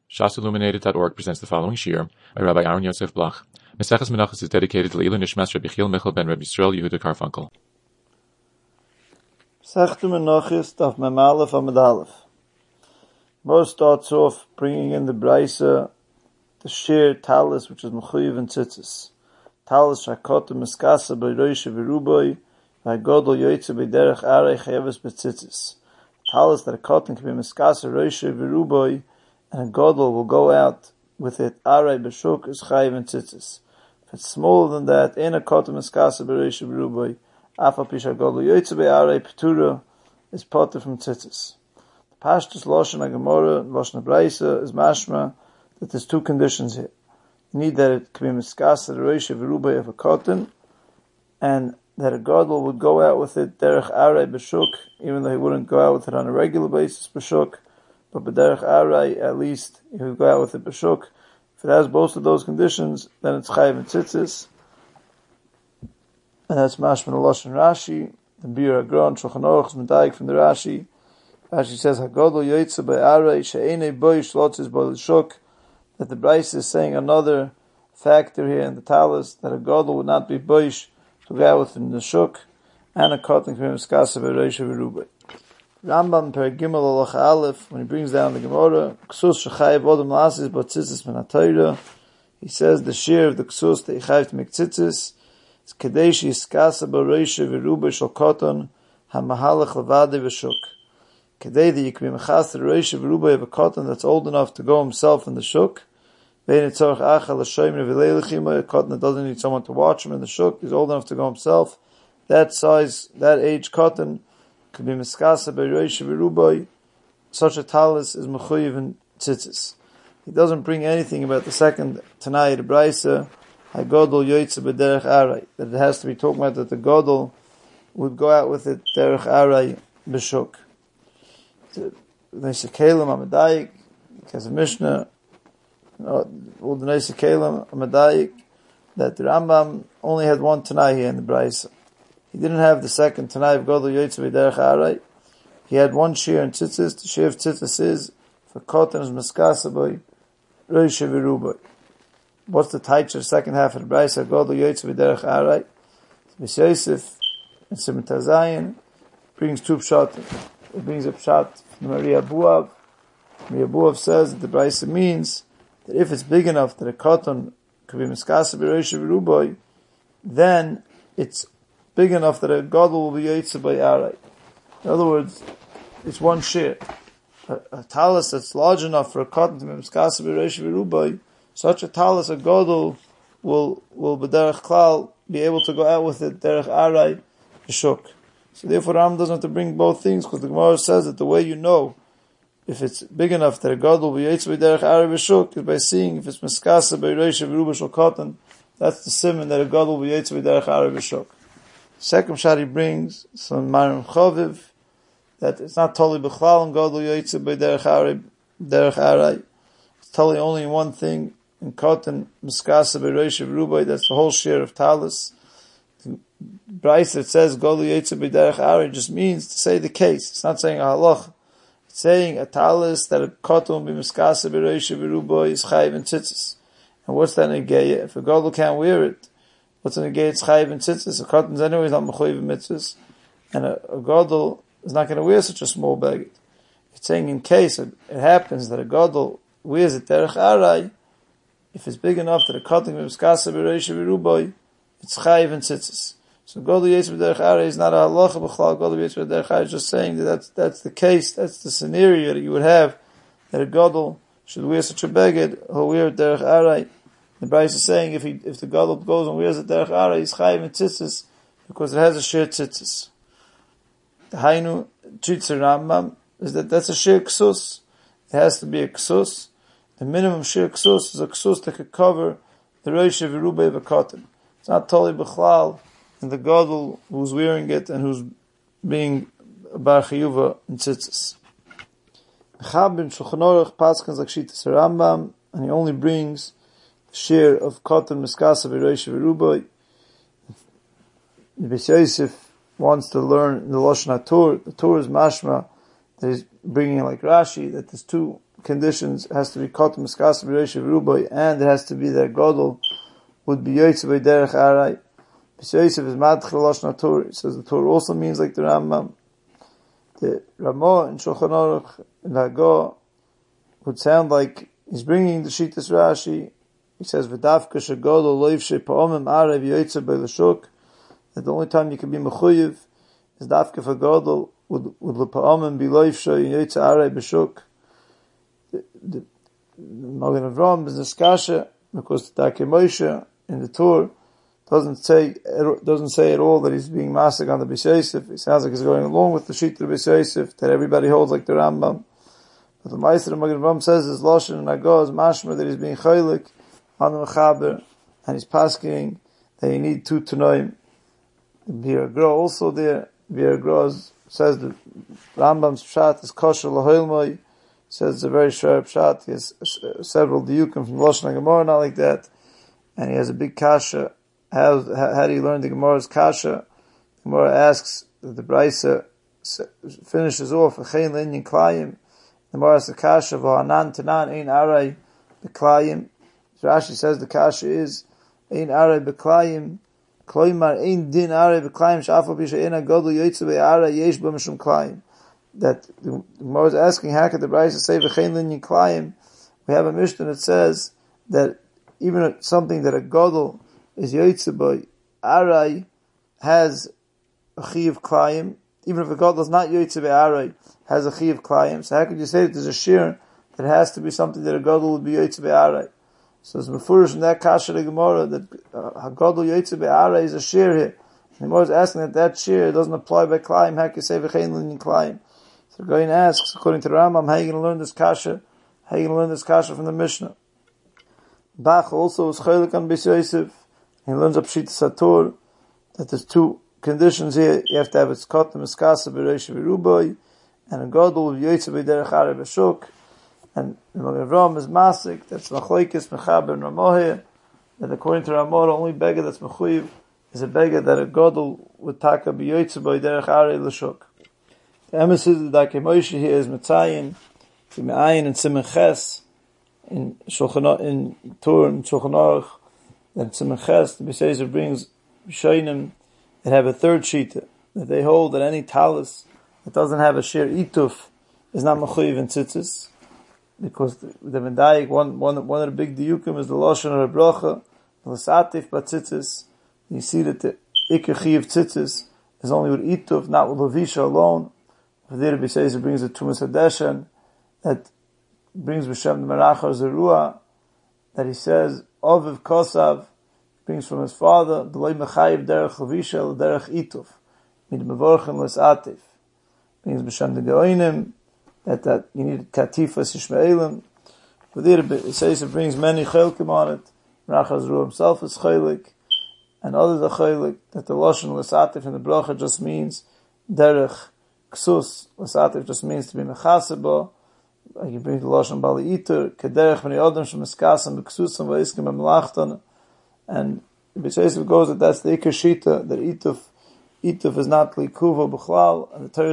ShasIlluminated.org presents the following shir by Rabbi Aaron Yosef Blach. Maseches Menachos is dedicated to Leilu Nishmas Rabbi Chiel Michal ben Rabbi Yisrael Yehuda Karfunkel. Masechta Menachos Daf Mem Aleph Amud Aleph. Most starts off bringing in the Braisa, the shir talis, which is Mechuyev and Tzitzis. Talis Shakota Miskasa B'Roisha V'Ruboy V'Godol Yoytze B'Derech Arei Chayeves B'Tzitzis. Talis that a cotton can be Miskasa Roisha V'Ruboy, and a Godel will go out with it Arei B'Shuk is Chayev and Tzitzis. If it's smaller than that, in a cotton Miskasa B'Roisha V'Ruboy Afa Pisha Godel Yoytze B'Arei Petura is potter from Tzitzis. The Pashtus Loshen HaGemorah and Loshen HaBraisa is mashma that there's two conditions here. You need that it can be Miskasa Roisha V'Ruboy of a cotton, and that a Godel would go out with it Derech Arei B'Shuk, even though he wouldn't go out with it on a regular basis B'Shuk, but B'Derech Arei, at least he would go out with it B'Shuk. If it has both of those conditions, then it's Chayev and Tzitzis. And that's Mashman Loshen Rashi, the Bir Agron, Shulchan Aruch is Medayik from the Rashi. Rashi says, HaGodol Yoytze B'Arei She'enei Boi Shlotzis Boi L'Shuk, that the Bryce is saying another factor here in the Talis, that a Godel would not be Boish to go out with in the Shuk, and a cotton can be Miskasa B'Roisha V'Ruboy. Rambam Per Gimel Halacha Aleph, when he brings down the Gemara, Ksus Shechayev Odom L'Asis B'Tzitzis Min HaTorah, he says the share of the Ksus that he chayev to make tzitzis is Kedei She'iskasa B'Roisha V'Ruboy Shel Cotton HaMahalach Levadei V'Shuk. Kedei that you can be Mechas the Roisha V'Ruboy of a cotton that's old enough to go himself in the Shuk. A cotton that doesn't need someone to watch him in the shuk, he's old enough to go himself. That size, that age cotton could be miskasa b'roisha v'ruboy. Such a talis is mechuyev and tzitzis. He doesn't bring anything about the second Tanai the Braisa, HaGodol yoytze b'derech arei, that it has to be talking about that the Godol would go out with it derech arei b'shuk. The Neisei Kelim Amadayik, because of Mishnah, all the Neisei Kelim Amadayik, that the Rambam only had one Tanai here in the Braisa. He didn't have the second Tanai of Godel Yoytze B'Derech Arei. He had one shir in Tzitzis. The shir of Tzitzis is for cotton is Miskasa B'Roisha V'Ruboy. What's the Taich second half of the Braisa? Godel Yoytze B'Derech Arei. Miss Yosef and Simon Tazayin brings two pshat. It brings a pshat from Maria Buav. Maria Buav says that the Braisa means that if it's big enough that a cotton could be Miskasa B'Roisha V'Ruboy, then it's big enough that a Godel will be Yoytze by Arei. In other words, it's one share. A talis that's large enough for a cotton to be Miskasa B'Roisha V'Ruboy, such a talis, a Godel will B'derech Klal be able to go out with it Derech Arei B'Shuk. So therefore Ram doesn't have to bring both things, because the Gemara says that the way you know if it's big enough that a God will be Yoytze B'Derech Arei B'Shuk is by seeing if it's Miskasa B'Roisha V'Ruboy Shel Cotton. That's the simon that a God will be Yoytze B'Derech Arei B'Shuk. Second shot he brings some Marim Choviv, that it's not totally B'Chlal and God will Yoytze B'Derech Arei. It's totally only in one thing, in cotton, Miskasa B'Roisha V'Ruboy, that's the whole share of Talis. The Bryce that says God will Yoytze B'Derech Arei just means to say the case. It's not saying a halach. It's saying a talis that a cotton will be Miskasa B'Roisha V'Ruboy is Chayev and Tzitzis. And what's that negeya? If a Godel can't wear it, what's a negeya? It's Chayev and Tzitzis. A cotton's anyways not Mechuyev mitzvahs, and a Godel is not going to wear such a small baggage. It's saying in case it happens that a Godel wears it Derech Arei, if it's big enough that a cotton will be Miskasa B'Roisha V'Ruboy, it's Chayev and Tzitzis. So Godel Yoytze B'Derech Arei is not a halacha b'chlal. Godel Yoytze B'Derech Arei is just saying that that's the case, that's the scenario that you would have, that a Godel should wear such a beged, he'll wear it Derech Arei. The Bryce is saying if the Godel goes and wears it Derech Arei, he's Chayev and Tzitzis, because it has a shir Tzitzis. The Hainu Tzitzer Rambam is that's a shir Ksus. It has to be a Ksus. The minimum shir Ksus is a Ksus that could cover the Roisha V'Ruboy of a cotton. It's not totally b'chlal, and the Godel who's wearing it and who's being Bar Chiyuva in Tzitzis. Chab in Shulchan Aruch Paskans Akshitas Rambam, and he only brings the share of cotton Miskasa B'Roisha V'Ruboy. The Beis Yosef wants to learn in the Lashon HaTorah. The Torah is mashma that he's bringing like Rashi, that there's two conditions. It has to be Kotam Skasa B'Reish V'Rubai, and it has to be that Godel would be Yoitze by Derech Arai. B'Yosef is Madchel Lashon HaTorah. He says the Torah also means like the Rambam. The Ramah in Shulchan Aruch in Hagah would sound like he's bringing the Shittas Rashi. He says V'Davka Shegodol Loivshe Pa'omim Arai V'Yoitze by L'Shuk. That the only time you can be Mechuyev is Davka for Godel would L'Pa'omim be Loivshe Yoitze Arai B'Shuk. The Magen Avraham is Niskasha because the Dake Moshe in the Torah doesn't say at all that he's being masig on the Beis Yosef. It sounds like he's going along with the sheet of the Beis Yosef that everybody holds like the Rambam. But the Meister of Magen Avraham says his Lashon and Hagah is mashma that he's being chaylik on the Mechaber and he's pasking that you need 2 Tanoim. The Bir Gra also there. Bir Gra says the Rambam's pshat is kosher lahoilmoi. Says it's a very sharp pshat. He has several diukim from Lashon HaGemara, not like that. And he has a big kasha. How do you learn the Gemara's kasha? The Gemara asks that the Braisa finishes off Achein Linyan Klayim. The Gemara asks the kasha V'hanan Tanan Ein Arai B'Klayim. Rashi says the kasha is Ein Arai B'Klayim Kloimar Ein Din Arai B'Klayim Sh'afal B'She Ein HaGodol Yoitze B'Arai Yesh B'Mishum Mishum Klayim. That the Gemara is asking how could the Braisa say V'chein Linyan Klayim? We have a Mishnah that says that even something that a Godel is Yoitze by Arai has a Chiyuv Klayim. Even if a Godel is not Yoitze by Arai, has a Chiyuv Klayim. So how could you say that there's a Shir that has to be something that a Godel would be Yoitze by Arai? So it's Mefurish in that Kasha the Gemara that a Godel Yoitze by Arai is a Shir here. And the Gemara is asking that Shir doesn't apply by Klayim. How can you say V'chein Linyan Klayim? So the Goyin asks, according to the Rambam, how are you going to learn this Kasha? How are you going to learn this Kasha from the Mishnah? Bach also is Chaylik on Beis Yosef. He learns up Shittas HaTorah that there's 2 conditions here. You have to have its Kotam Eskasa B'Reish V'Rubai, and a Godel of Yoitze B'Derech Arai B'Shuk. And the Magen Avraham is Masik, that's Machlokes Mechaber and Ramah here, that according to Ramah, the only beggar that's Mechuyev is a beggar that a Godel would taka B'Yoitze B'Derech Arai L'Shuk. The emes of the Dake Moshe here is Metzayin, Me'ayin and Simen Ches, in Torah and Shulchan Aruch. That Simen Ches, the Beis Yosef brings Rishonim that have a third shita, that they hold that any talis that doesn't have a shir ituf is not mechuyev in tzitzis, because the Vendayik, one of the big diyukim is the Lashon of the bracha, l'satif b'tzitzis. You see that the ikar chiyuv tzitzis is only with ituf, not with levisha alone. There the Beis Yosef brings the Tumas Hadeshen that brings B'Shem the Merachar Zerua, that he says Oviv Kosav brings from his father the Loi Mechayiv Derech Levisha Derech Ituf Mid Mevorchim L'Satif brings B'Shem the Goinim that you need Katifas Yishmaelim. But there Beis Yosef brings many Chelkim on it. Merachar Zerua himself is Chelik and others are Chelik, that the Lashon L'Satif in the Bracha just means Derech Ksus. L'Satif just means to be Mechaseba. Like you bring the Lashon Bali Iter, Kederech B'nei Adam Shemeskasam B'Ksusam V'Iskim B'Melachtan, and Beis Yosef goes that that's the Iker Shita, that Ituf is not Likuva B'Chlal, and the Torah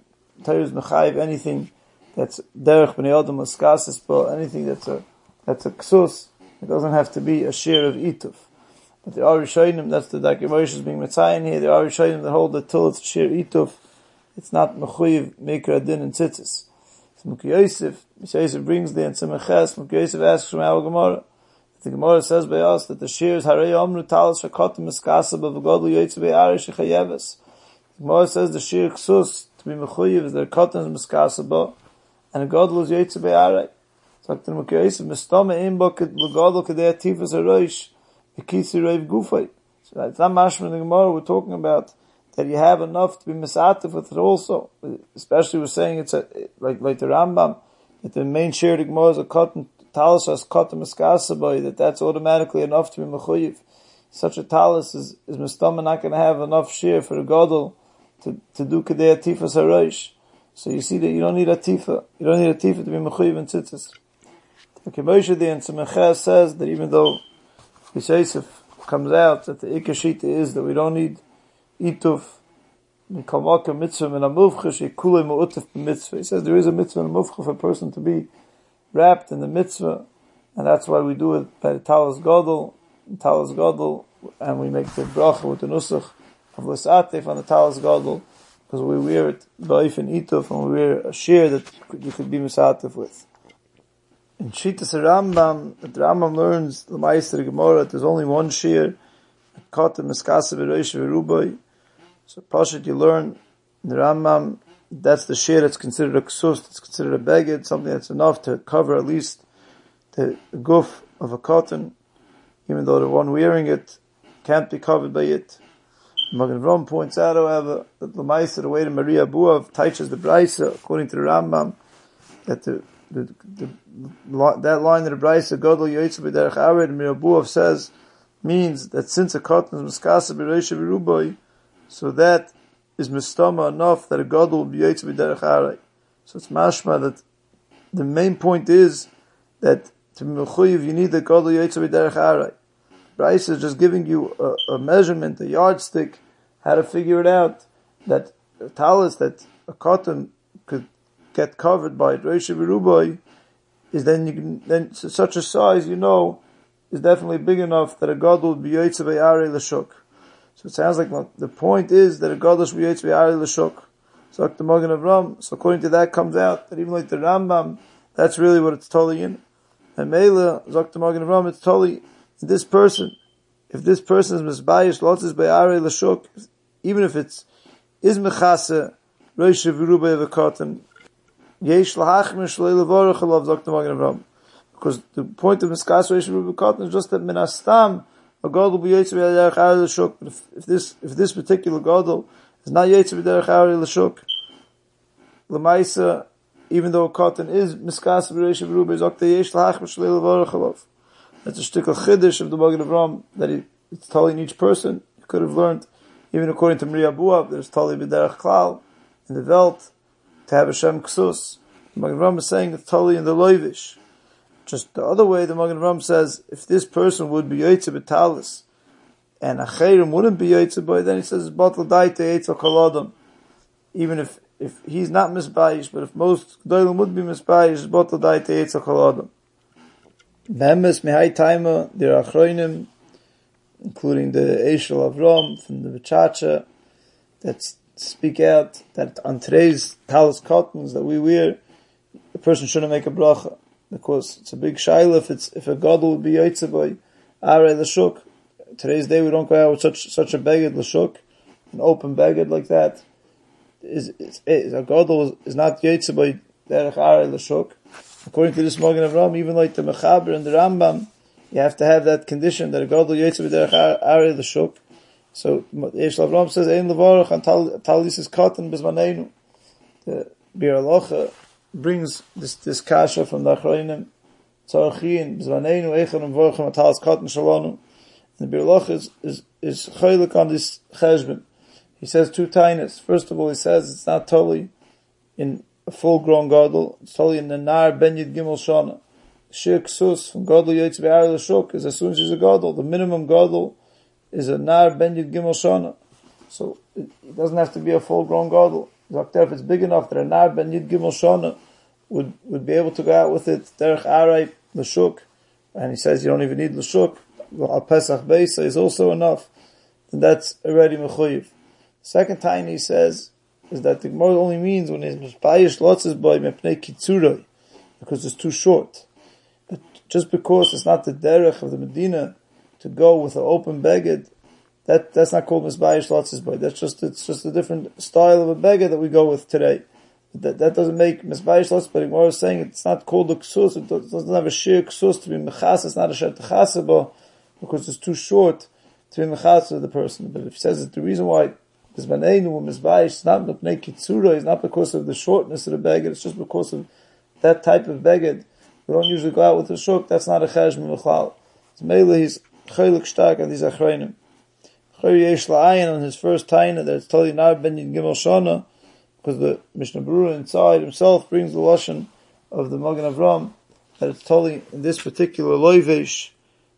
is Mechayiv anything that's Derech B'nei Adam Meskasis, but anything that's a Ksus, it doesn't have to be a share of Ituf. But the Rishonim, that's the Dake Moshe is being Metzayin here, the Rishonim that hold that till it's share Ituf, it's not Mechuyev Meikar Adin and Tzitzis. So Mukhi Yosef brings the Simen Ches. Mukhi Yosef asks from our Gemara. The Gemara says by us that the shears Harei Omru Talis Shakotim Eskasa B'V'Godol Yoitze B'Arai Shechayeves. The Gemara says the shear Ksus to be Mechuyev is the Kotim Eskasa B'A, and the Godol is Yoitze B'Arai. So the Mukhi Yosef Mistama Imbo L'Godol Kedei Atifas Harosh V'Kisi Reiv Gufay. So it's not mashma in the Gemara. We're talking about that you have enough to be misatif with it also. Especially we're saying it's like the Rambam, that the main share of the Gemara is a cotton, talis as cotton miskasabai, that's automatically enough to be mechuyev. Such a talis is mistama not going to have enough share for the Godel to do kedei atifas harosh. So you see that you don't need a tifa. You don't need a tifa to be mechuyev in tzitzis. The Moshe there in Simen Ches says that even though Beis Yosef comes out that the Ikar Shita is that we don't need Ituf, Mitzvah, and a Muvcha, Shekulei Mu'utuf b'Mitzvah. He says there is a Mitzvah and a Muvcha for a person to be wrapped in the mitzvah, and that's why we do it by the Talis Gadol, and we make the bracha with the nusach of L'Satef on the Talis Gadol, because we wear it ba'if and ituf, and we wear a shear that you could be misatef with. In Shittas Rambam, the Rambam learns the Meister Gemara, there's only one shear, Katan Miskasa B'Reish V'Rubai. So Pashat, you learn in the Rambam, that's the shear that's considered a ksus, that's considered a beged, something that's enough to cover at least the guf of a cotton, even though the one wearing it can't be covered by it. Magen Avraham points out, however, that the Meister, the way the Maria Buav teaches the Braisa, according to the Rambam, that that line of the Braisa, Gadol Yoytzu B'derech Ared, the Maria Buav says, means that since a cotton is Miskasa B'Reish V'Rubai, so that is mistama enough that a Gadol will be Yoytzu B'derech Ared. So it's mashma that the main point is that to be mechuyev you need the Gadol Yoytzu B'derech Ared. Braisa is just giving you a measurement, a yardstick, how to figure it out, that a talis, that a cotton could get covered by Reish V'Rubai, is then such a size, is definitely big enough that a gadol would be Yoytze B'Arei L'Shuk. So it sounds like the point is that a gadol should be Yoytze B'Arei L'Shuk. So the Magen Avraham, so according to that comes out that even like the Rambam, that's really what it's totally in. And Meila, Zok the Magen Avraham, it's totally this person. If this person is Mizbayish, Lotzis B'Arei L'Shuk, even if it's is Mechase, Reish V'Rubai of a cotton, Yesh L'Hachmir Shlei L'Vorach Alav, Zok the Magen Avraham. Because the point of Miskas Reish V'Rubai cotton is just that Minastam, a gadol will be Yoytze B'Derech Arei L'Shuk. But if this particular gadol is not Yoytze B'Derech Arei L'Shuk, L'Maisa, even though a cotton is Miskas Reish V'Rubai, Zok the Yesh L'Hachmir Shlei L'Vorach Alav. That's a shtickle chiddush of the Magen Avraham, that it's telling each person. You could have learned, even according to Maria Buav, there's tali b'derech klal in the Welt to have a Shem Ksus. The Magen Avraham is saying it's tali in the Loivish. Just the other way, the Magen Avraham says, if this person would be Yoytze B'Talis, and Acherim wouldn't be Yoytze B'Y, then he says, Batal Daite Eitzel Kol Adam. Even if he's not Misbayish, but if most G'dolim would be Misbayish, Batal Daite Eitzel Kol Adam. Behemes Mehai Taima, there are Achroinim, including the Eishel Avram from the Bechacha, that speak out that on today's talis cottons that we wear, the person shouldn't make a bracha, because it's a big shaila if a gadol would be Yoytze by Arei L'Shuk. Today's day we don't go out with such a beged L'Shuk, an open beged like that. A gadol is not Yoytze by Derech Arei L'Shuk. According to this Magen Avraham, even like the Mechaber and the Rambam, you have to have that condition that a gadol Yoytze B'Derech Arei L'Shuk. So Yesh Avram says, Ein Levarach and Talis is cotton B'Zmaneinu. The Bir Alocha brings this kasha from the Achroinim, Tzarachin B'Zmaneinu Eichel and Vorachem and Talis cotton Shalonu. And the Bir Alocha is chaylik on this cheshbon. He says two tainas. First of all, he says it's not totally in a full-grown gadol. It's totally in the Nar Ben Yid Gimel Shana. Shir Ksus from gadol Yoytze B'Arei L'Shuk is as soon as he's a gadol. The minimum gadol is a Nar Ben Yid Gimel Shana. So it doesn't have to be a full-grown gadol. If it's big enough that a Nar Ben Yid Gimel Shana would be able to go out with it, Derech Arei L'Shuk, and he says you don't even need L'Shuk, Al Pesach Beisa is also enough, then that's already Mechuyev. Second time he says is that the Gemara only means when it's Mispayish Lotzes by Mepnei Kitzuroi, because it's too short. But just because it's not the derech of the Medina to go with an open beged, that's not called Misbayish Lotzes by. It's just a different style of a beged that we go with today. That doesn't make Misbayish Lotzes by. The Gemara is saying it's not called a ksus, it doesn't have a shir ksus to be mechas, it's not a shir techasaba, because it's too short to be mechas of the person. But if he says that the reason why Bizmaneinu Misbayish is not Mepnei Kitzura, it's not because of the shortness of the beged, it's just because of that type of beged. We don't usually go out with a shuk, that's not a cheshbon v'chlal. So Mele, he's chaylik shtak on these achreinim. Chayri yesh la'ayin on his first taina, that it's totally not ben yid gimel shana, because the Mishnah Berurah inside himself brings the lashon of the Magen Avraham, that it's totally in this particular loivesh,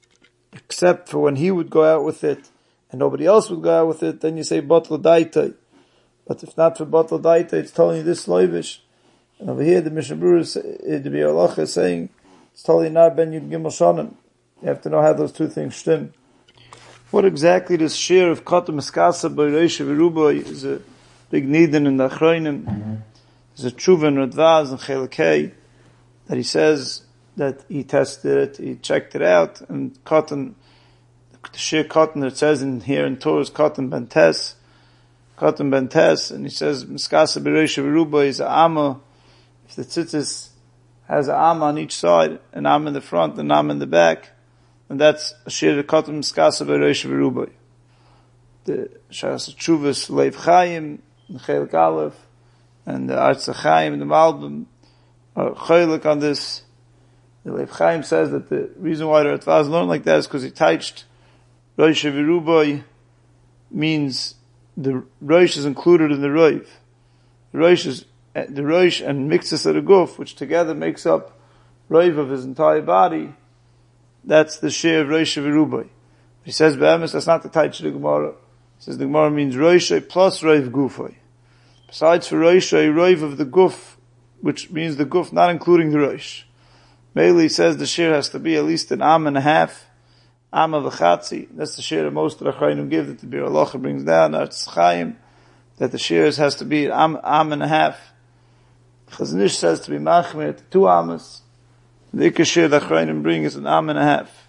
except for when he would go out with it, and nobody else would go out with it, then you say batal daitay. But if not for batal daitay, it's totally this loivesh. And over here, the Mishnah Berurah, the Biur Halacha is saying, it's totally not Ben Yud Gimel Shonim. You have to know how those two things stem. What exactly this share of Katan Miskasa by Reisha V'Ruba is a big nidin in the Achroinim. There's a Tshuva in Radvaz and Chelakei that he says that he tested it, he checked it out, and Katan, the share Katan that it says in here in Torah is Katan Bentes, and he says Miskasa by Reisha V'Ruba is a Amma. If the tzitzis has an Amma on each side, an Amma in the front, an Amma in the back, and that's a shir katan miskasa b'reish v'rubai. The Shas Tshuvas Leiv Chaim, the Chelik Aleph, and the Arz Chaim, the Malbim, are Chelik on this. The Leiv Chaim says that the reason why the Ratvaz learned like that is because he touched Reish v'rubai means the Reish is included in the Reiv. The Reish and mixes of the Guf, which together makes up Reiv of his entire body. That's the share of Rosh V'Rubai. He says, Be'emes, that's not the Taich of the Gemara. He says the Gemara means Rosh plus Roiv Gufay. Besides for Rosh, Roiv of the Guf, which means the Guf not including the Rosh. Mainly, he says the share has to be at least an Am and a half, Am of a Chatzi. That's the share that most of the Chayim give, that the Biur Halacha brings down, Arz Chaim, that the shares has to be Am and a half. Chazon Ish says to be Machmir, 2 Amas. The Ikashir that Chayim bring is an Am and a half.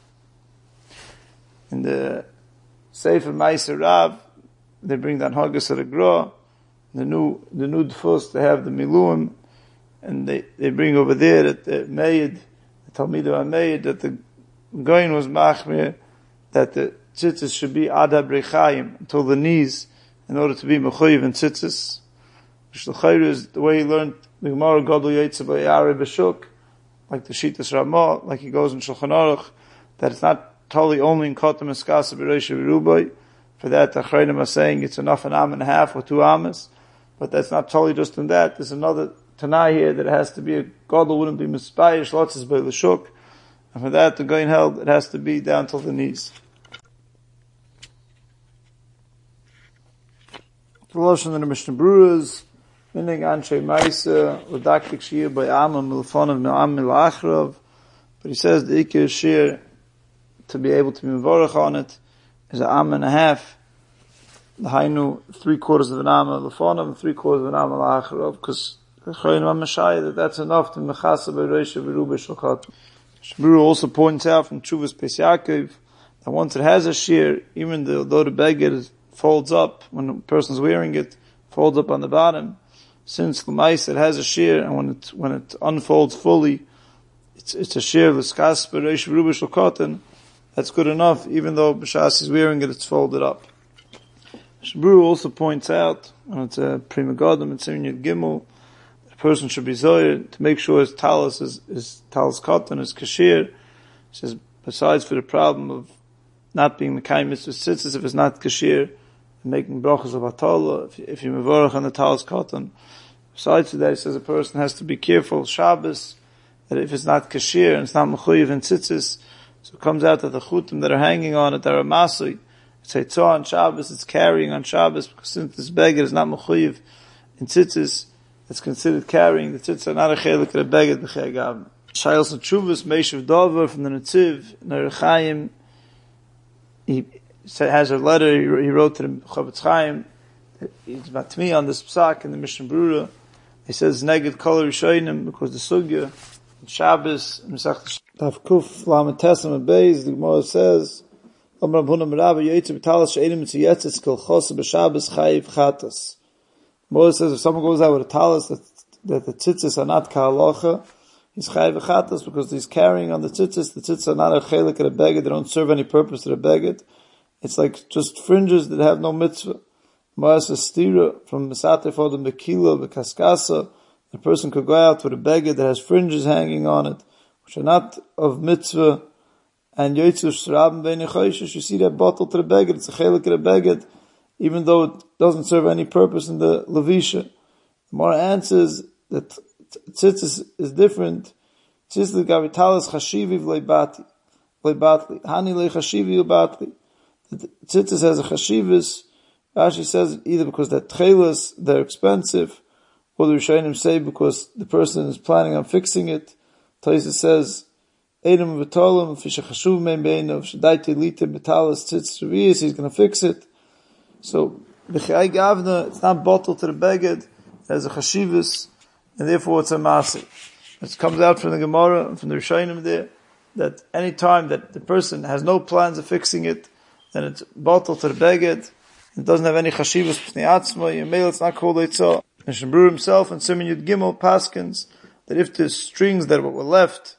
In the Sefer Meiser Rav, they bring down Haggis of the Gra, the new Dfus, they have the Miluim, and they bring over there that the Meid, the Talmidim HaMeid, that the Goyin was Machmir, that the tzitzis should be Adab Rechayim, until the knees, in order to be Mechoyiv and tzitzis. Which the Chayr is the way he learned the Gemara Gadol Yetze B'Yare B'Shuk, like the Shitas Ramah, like he goes in Shulchan Aruch, that it's not totally only in Katan Miskasa B'Reish V'Rubai. For that, the Achrayim are saying it's enough an Am and a half or 2 Amas. But that's not totally just in that. There's another Tanai here that it has to be a Gadol wouldn't be Mispayish, Lotzis B'Lashuk. And for that, the Goyin held it has to be down till the knees. The Lashon in the Mishnah Berurah, meaning Anshe Maisa, Udaktik Shir by Amma Milfonav Me'am Milachrov. But he says the Ikir Shir, to be able to be Mevorach on it, is an Am and a half. The Hainu, 3/4 of an Amma Milfonav and 3/4 of an Amma Milachrov, because the Chayim HaMashai, that's enough to Mechasa B'Reish V'Rubai Shulchat. Shmuru also points out from Tshuvas Pes Yaakov, that once it has a Shir, even though the Beged folds up, when a person's wearing it, folds up on the bottom, since L'mais it has a shear, and when it unfolds fully, it's a shear of the Skas B'Reish V'Rubai Shulchat, that's good enough, even though B'Shas is wearing it, it's folded up. Shmuru also points out, and it's a Prima Godam, it's in Yud Gimel, the person should be Zohar to make sure his talis is talis Katan, is Kashir. He says, besides for the problem of not being Mekayim Mitzvah Tzitzis, if it's not Kashir, making brachas of Atala, if you mevorach on the talis Katan. Besides for that, he says a person has to be careful, Shabbos, that if it's not Kashir and it's not Mechuyev and Tzitzis, so it comes out that the chutim that are hanging on it are Masui. It's Heitzah on Shabbos, it's carrying on Shabbos, because since this beged is not Mechuyev in Tzitzis, it's considered carrying. The Tzitzis are not a chelik of the beged b'chei gavna. Shayos and Tshuvas, Meishav Dover from the Netziv, Ner Chaim, he has a letter he wrote to the Chavetz Chaim. He's matmi on this psak in the Mishnah Berurah. He says neged kol rishonim because the sugya in Shabbos Mesach Daf Kuf Lamed Tesam Beis, the Gemara says Amar Rabbanan Rabba Yetzer B'Talas She'enim Mitziyetzes Kol Chos B'Shabbos Chayiv Chatas. The Gemara says if someone goes out with a talis that the tzitzis are not ka'alocha, he's chayiv chatas because he's carrying on the tzitzis. The tzitzis are not a chelik of the beged; they don't serve any purpose to the beged. It's like just fringes that have no mitzvah. Ma'as stira from Mesatef Odom Bekila Bekaskasa. The person could go out with a beged that has fringes hanging on it, which are not of mitzvah. And Yoitzu Shrabim Beinei Choishes, you see that bottle to the beged. It's a chelik of the beged, even though it doesn't serve any purpose in the levisha. The more answers that tzitzis is different. Tzitzis gavitalas chashiviv leibati, hani leichashivi ubatli. The tzitzis has a chashivus. Rashi says either because they're tchelas, they're expensive, Or the Rishonim say because the person is planning on fixing it. Taisa says, Eidem v'tolim, f'shechashuv mein be'enov, sh'daiti lite betalas tzitz reviyas, he's going to fix it. So, b'chai gavna, it's not bottled to the beged, there's a chashivas, and therefore it's a masi. It comes out from the Gemara and from the Rishonim there, that any time that the person has no plans of fixing it, then it's bottled to the beged, it doesn't have any chashivas b'nei atzma, yemel, it's not called eitzah. And Shembrur himself and Siman Yud Gimel paskins that if the strings that were left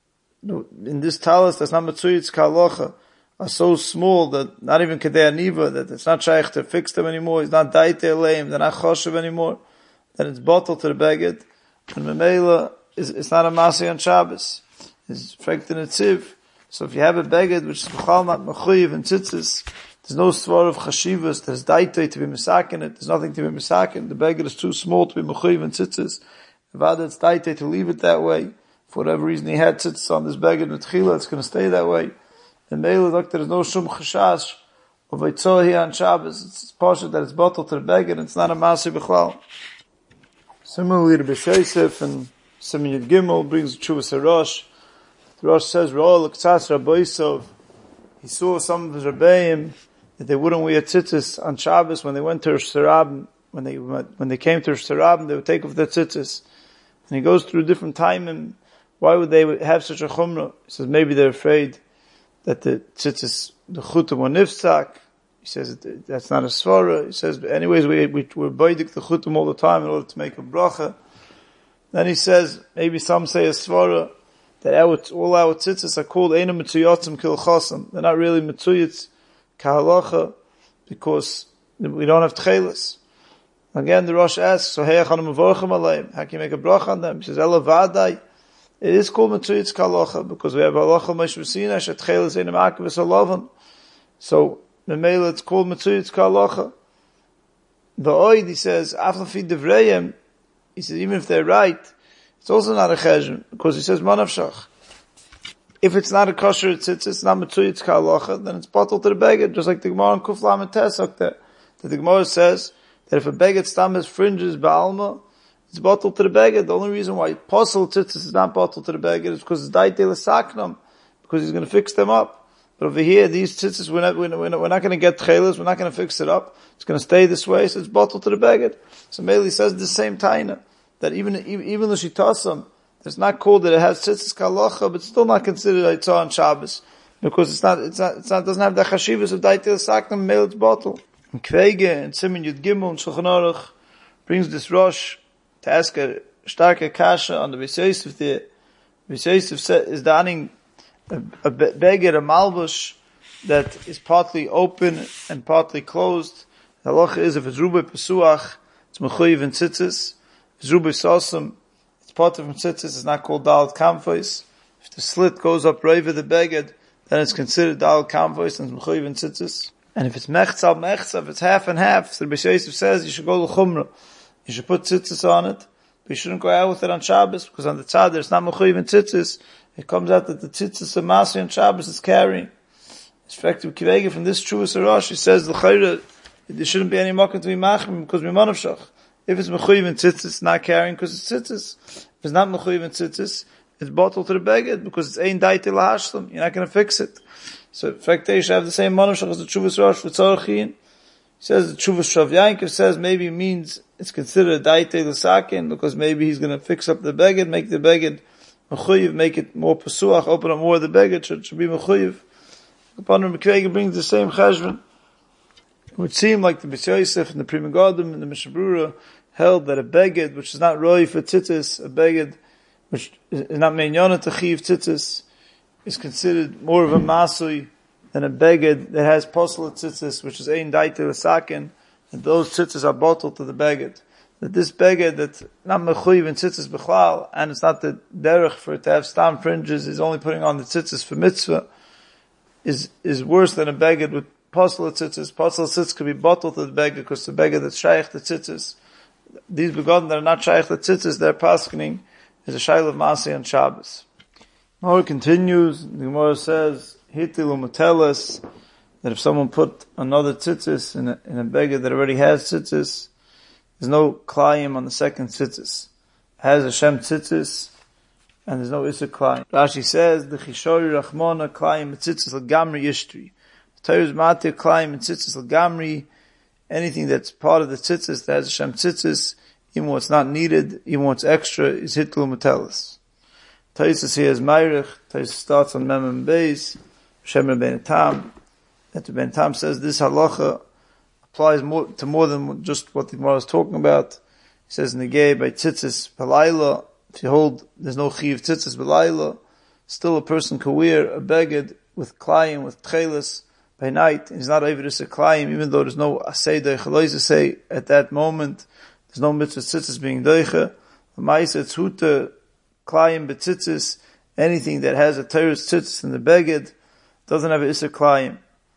in this talis that's not Matsuyitz Kalocha are so small that not even Kedei Aniva, that it's not shaykh to fix them anymore, it's not Daite Aleim, they're not Choshev anymore, then it's bottled to the Beged, and Memela, it's not a Masi on Shabbos, it's Frekt in a Tziv. So if you have a Beged which is B'chal not Mechuyev and Tzitzis, there's no svar of chashivas, there's daite to be misakin it, there's nothing to be misakin, the beged is too small to be mechuyev and tzitzis. Rather it's daite to leave it that way. For whatever reason he had tzitzis on this beged with tchila, it's going to stay that way. And Meila, look, there's no shum chashash of eitzah here on Shabbos. It's partial that it's bottled to the beged, and it's not a masi b'chlal. Similarly to Beis Yosef and Siman Yud Gimel brings the Chuvas HaRosh. The Rosh says, Ra'ol l'k'tzas Rabbi Yisov, he saw some of his Rebbeim that they wouldn't wear tzitzis on Shabbos when they went to Sarabim. When they came to Sarabim, they would take off their tzitzis. And he goes through different time and why would they have such a chumrah? He says maybe they're afraid that the tzitzis, the chutim were nifsak. He says that's not a svara. He says anyways we're baidik the chutim all the time in order to make a bracha. Then he says maybe some say a svara that all our tzitzis are called eina mitzuyatzim kilchasam. They're not really mitzuyatz kahalacha because we don't have tchelis. Again, the Rosh asks, so how can you make a bracha on them? He says, Ela vadai. It is called mitzuyatz kahalacha because we have halacha Moshe Rabbeinu shet tchelis eina ma'akev alavan. So the mele it's called mitzuyatz kahalacha. The oid he says after feed devrayim. He says even if they're right, it's also not a cheshbon because he says manavshach. If it's not a kosher tzitzis, it's not mitzuyatz kahalacha, then it's bottled to the beged, just like the Gemara in Kuf Lamed Tesach there. That the Gemara says that if a beged stam has fringes ba'alma, it's bottled to the beged. The only reason why posel tzitzis is not bottled to the beged is because it's daite l'saknam, because he's going to fix them up. But over here, these tzitzis, we're not going to get tchelas, we're not going to fix it up. It's going to stay this way, so it's bottled to the beged. So Meili says the same taina, that even though she tasam, it's not called that it has tzitzis kahalacha, but still not considered eitzah on Shabbos. Because it doesn't have the chashivas of daite l'saknam, Meili it's bottled. And Kvege and Siman Yud Gimel and Shulchan Aruch brings this Rosh to ask a starke kasha on the Beis Yosef there. Beis Yosef is donning a beged, a malbush that is partly open and partly closed. The halacha is if it's rubei pesuach, it's mechuyev in tzitzis. If it's rubei sosum, it's part of tzitzis, it's not called dalet kamfos. If the slit goes up right over the beged, then it's considered dalet kamfos and it's mechuyev in tzitzis. And if it's mechzav, if it's half and half, so the Beis Yosef says you should go to chumrah. You should put tzitzis on it, but you shouldn't go out with it on Shabbos, because on the tzadar it's not mechuyev in tzitzis. It comes out that the tzitzis of Masi on Shabbos is carrying. It's effective kivege from this Chuvas HaRosh. He says the chayra, there shouldn't be any makom to be machmim because we manavshach. If it's mechuyev in tzitzis, it's not carrying because it's tzitzis. If it's not mechuyev in tzitzis, it's bottled to the beged because it's ein daite lahashlam. You're not going to fix it. So in fact, you should have the same manavshach as the Chuvas HaRosh for tzorachin. He says the Chuvas Shav Yankov says maybe it means it's considered a daite l'sakin because maybe he's going to fix up the beged, make the beged mechuyev, make it more pesuach, open up more of the beged, should be mechuyev. Upon Rabbi Kvege brings the same cheshbon. It would seem like the Beis Yosef and the Pri Megadim and the Mishnah Berurah held that a beged, which is not roi for tzitzis, a beged, which is not meinyana to chiv tzitzis, is considered more of a masui than a beged that has posel tzitzis, which is ein daite l'sakin, and those tzitzis are bottled to the beged. That this beged that's not mechuyev in tzitzis b'chlal, and it's not the derech for it to have stam fringes, is only putting on the tzitzis for mitzvah, is worse than a beged with posel tzitzis. Posel tzitzis could be bottled to the beged because the beged that's shaykh the tzitzis. These begotten that are not shaykh the tzitzis, they're paskening is a shayla of Masi on Shabbos. Now it continues, the Gemara says, Hitilu Mutelis, that if someone put another tzitzis in a beged that already has tzitzis, there's no Klayim on the second tzitzis. It has Hashem tzitzis, and there's no Issa Klayim. Rashi says, the Chishori Rachmona Klayim tzitzis l'gamri yishtri. The Torah is matir Klayim tzitzis l'gamri. Anything that's part of the tzitzis that has Hashem tzitzis, even what's not needed, even what's extra, is hitlu metelis. Taisus here is Meirich. Taisus starts on Mem and Beis. Shem Rabbeinu Tam. And the Ben Tam says this halacha applies to more than just what the Gemara is talking about. He says negei by tzitzis b'layla. If you hold there's no chiv tzitzis b'layla, still a person can wear a beged with klayim, with tchelis by night. And he's not able to say klayim, even though there's no asay deicha say at that moment. There's no mitzvah tzitzis being deicha. The ma'isa tzhuta klayim b'tzitzis. Anything that has a teres tzitzis in the beged doesn't have a iser klayim.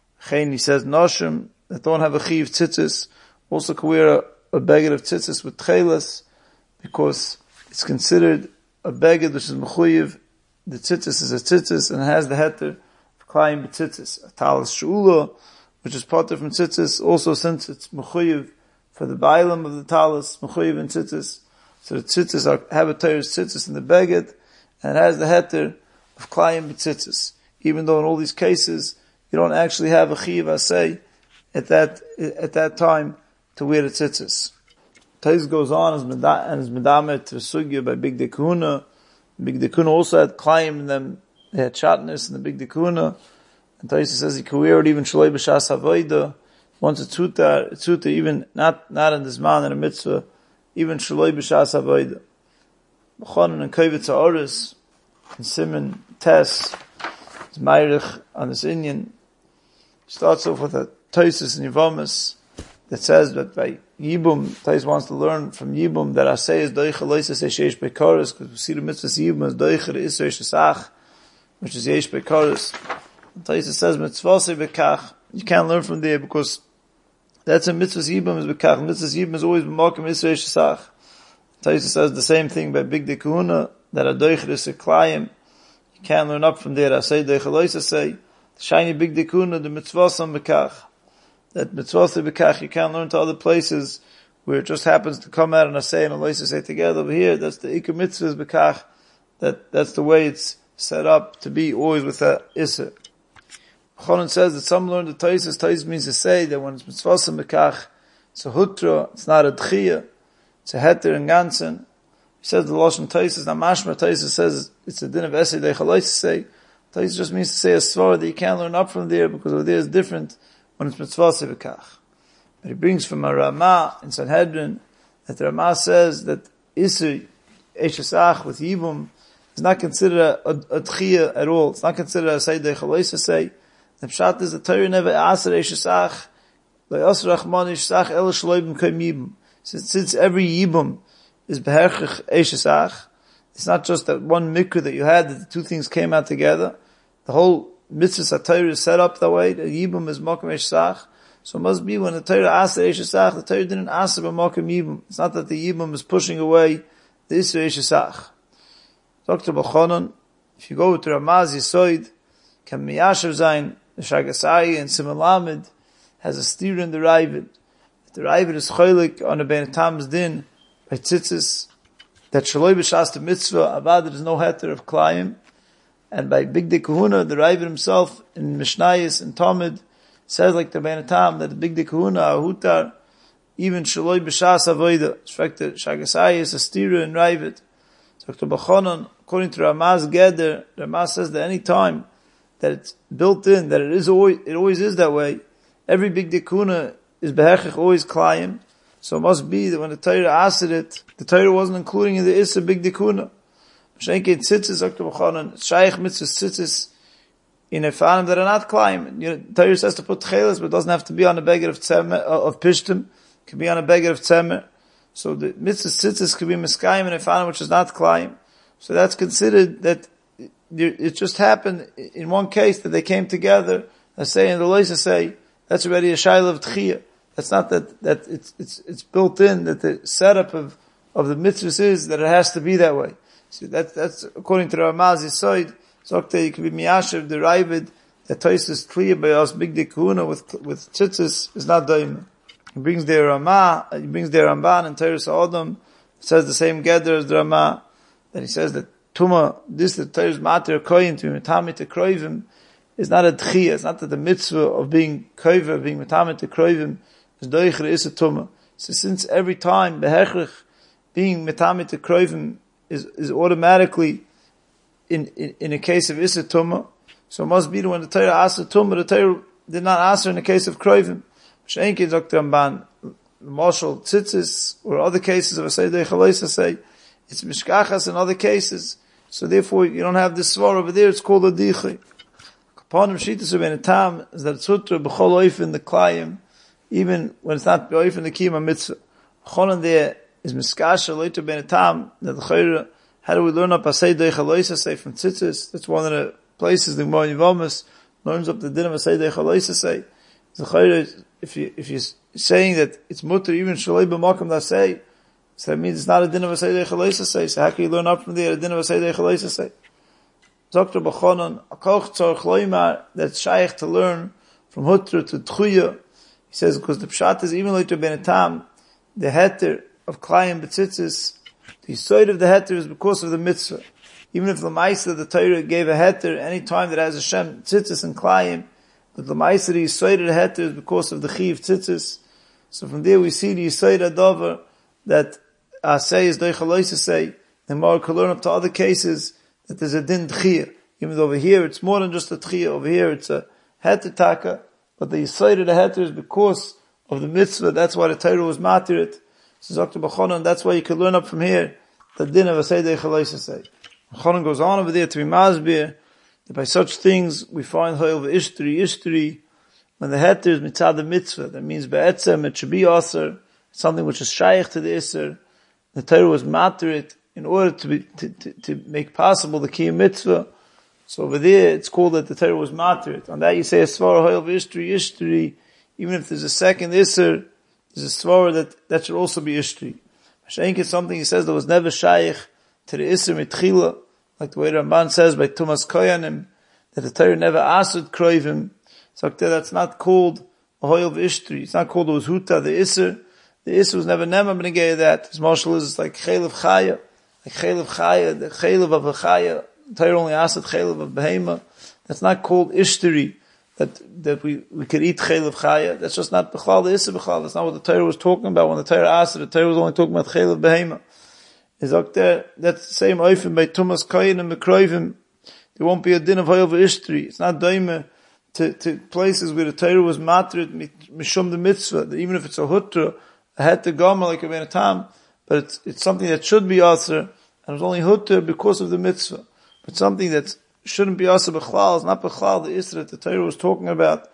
He says noshim that don't have a chiv tzitzis also can wear a beged of tzitzis with tchelis because it's considered a beged which is mechuyev. The tzitzis is a tzitzis and has the heter of klayim b'tzitzis. A talis sh'ula which is parted from tzitzis also since it's mechuyev for the bailam of the talis mechuyev in tzitzis. So the tzitzis have a teres tzitzis in the beged and it has the heter of klayim b'tzitzis. Even though in all these cases you don't actually have a chiv asay at that time to wear the tzitzis. Tais goes on and is medamet to the sugya by Big De Kahuna. Big De Kahuna also had klayim in them. They had shatnez in the Big De Kahuna. And Tais says he could wear it even shaloi b'shas havoida. Once it's tzuta even not in this man in a mitzvah, even shaloi b'shas havoida. B'chonon and Kovetz Ha'oris and Simon Tes is Meirich on this Inyan. Starts off with a Tosis and Yivamis that says that by Yibum, Tais wants to learn from Yibum that Asay is Doicha Loisa Se Sheish Bekoris, because we see the mitzvah Yibum as Doicha the Isra Shesach, which is Yesh Bekoris. Tais says Mitzvah Se Bekach, you can't learn from there because that's a mitzvah Yibum is Bekach. Mitzvah Yibum is always B'makim Isra Shesach. Tais says the same thing by Big De Kahuna, that a Doicha is a Klayim, you can't learn up from there. Asay Doicha Loisa Se, the shiny Big De Kahuna, the mitzvah Sam Bekach. That mitzvah bekach you can't learn to other places where it just happens to come out and a say and a loisa say together. Over here, that's the ikar mitzvah bekach. That's the way it's set up to be always with that iser. Chonon says that some learn the taisis. Taisis means to say that when it's mitzvah bekach, it's a hutra, it's not a dchia, it's a heter and ganzen. He says the lashon taisis. Now mashma taisis says it's a din of esay deichaloisa say. Taisis just means to say a svar that you can't learn up from there because over there is different when it's mitzvah sevekach. But he brings from a Ramah in Sanhedrin that the Ramah says that Isser Eshesach with Yibum is not considered a tchiyah at all. It's not considered a Sayyidei Chaloisa say. The Pshat is the Torah never Aser Eshesach Le'asr Rachman Eshesach El Shloim Kaim Yibum. Since every Yibum is Beherchich Eshesach, it's not just that one mikra that you had that the two things came out together. The whole mitzvah Torah is set up that way. The Yibum is Mokum Eshesach. So it must be when the Torah asked Eshesach, the Torah didn't ask about Mokum Yibum. It's not that the Yibum is pushing away the Isra Eshesach. Dr. Bachonon, if you go to Ramaz Yisoid, Kam Miyashav Zayin, the Shagasai and Simon Lamed has a steer in the Ravid. The Ravid is cholik on the Ben Tam's din by tzitzis that Shaloi B'Shas the mitzvah avad there is no heter of Klayim. And by Big De Kahuna, the Ravid himself in Mishnayis and Talmud says like the Ben Tam that the Big De Kahuna Ahutar even Shaloi B'Shas Avoida. In fact, the Shagasai is a steer in Ravid. So Dr. Bachonon, according to Ramaz Geder, Ramaz says that any time that it's built in, that it always is that way. Every Big De Kahuna is behechich always Klayim. So it must be that when the Torah asked it, the Torah wasn't including in the Issa Big De Kahuna. Shenke tzitzis, Dr. Bachonon, Shaykh mitzvah tzitzis in a fanim that are not Klayim. The Torah says to put tchelis, but it doesn't have to be on a beggar of pishtim. It can be on a beggar of tzemer. So the mitzvah tzitzis could be miskayim in a fanim which is not Klayim. So that's considered that it just happened in one case that they came together. Let's say in the Loisa say that's already a shayla of tchiyah. That's not that it's built in that the setup of the mitzvahs is that it has to be that way. So that's according to the Ramaz Yisoid. Zokte you can be miyashiv the Ravid that Tosis tchiyah by us Big De Kahuna with tzitzis is not daima. He brings the Ramban and Teres Adam, says the same gather as the Ramah, that he says that Tuma, the Teres Mater Koyin to be Metamit to Kroivim, is not a Tchiyah, it's not that the mitzvah of being Koiva, being Metamit to Kroivim, is Doichre is a Tuma. So since every time, Behechrich, being Metamit to Kroivim is automatically in a case of Issa Tuma, so it must be that when the Torah asked the Tuma, the Torah did not answer in the case of Kroivim. Shenki Dr. Ramban, Marshal Tzitzis, or other cases of Aseidei Chaloisa say, it's Mishkachas in other cases, so therefore you don't have this svar over there, it's called a Dichi. Kapanim Shitas Rabbeinu Tam is that it's Hutra B'chol Oif in the Klayim, even when it's not Oif in the Kiyama Mitzvah. Chonan there is Mishkasha Loiter Rabbeinu Tam, that the Chayra, how do we learn up Aseidei Chaloisa say from Tzitzis? That's one of the places the Gemara Yivamis learns up the din of Aseidei Chaloisa say. The Chayra, if you're saying that it's mutter even shalei b'makom that say, so that means it's not a din of a seidei chaleisa say. So how can you learn up from there a din of a seidei chaleisa say? Dr. Bachonon, a koch tzorch loimar, that's shaykh to learn from hutra to tchuya. He says, because the pshat is even later benetam, the heter of klayim betzitzis, the side of the heter is because of the mitzvah. Even if the ma'isa, the Torah gave a heter any time that has a shem tzitzis and klayim, but the ma'isa the yisoid heter is because of the chiv tzitzis. So from there we see the yisoid adover that say is doichaloisa say, and more can learn up to other cases that there's a din tchiyah. Even though over here it's more than just a tchiyah, over here it's a heter taka, but the yisoid of the heter is because of the mitzvah, that's why the Torah was matirit. So Dr. Bachonon, that's why you can learn up from here the din of a say doichaloisa say. Bachonon goes on over there to be masbir, that by such things we find hoil ishtri, when the heter is mitzad the mitzvah, that means be'etzem, it should be aser, something which is shaykh to the iser. The Torah was materit in order to make possible the kiyum mitzvah. So over there it's called that the Torah was materit. On that you say a svara hoil ishtri, even if there's a second iser, there's a svara that should also be ishtri. Hashank is something he says that was never shaykh to the iser mitchila, like the way Ramban says by Tumas Koyanim, that the Torah never asked Kroivim. So that's not called a hoil v'ishtri. It's not called Huta, the Isser. The Isser was never b'negei that. His marshal is like Chaylev Chaya. Like Chaylev Chaya, the Chaylev of a Chaya. The Torah only asked Chaylev of Behema. That's not called Ishtri. That we could eat Chaylev Chaya. That's just not Bechal, the Isser Bechal. That's not what the Torah was talking about. When the Torah asked it, the Torah was only talking about Chaylev Behema. Is up there, that's the same oifim by Tumas Koyin and Mekroivim. There won't be a din of hoil v'ishtri. It's not daima to places where the Torah was matrid, mishum the mitzvah, that even if it's a hutra, a heter gama like a benatam, but it's something that should be aser, and it was only hutra because of the mitzvah. But something that shouldn't be aser b'chlal, is not b'chlal, the isra that the Torah was talking about.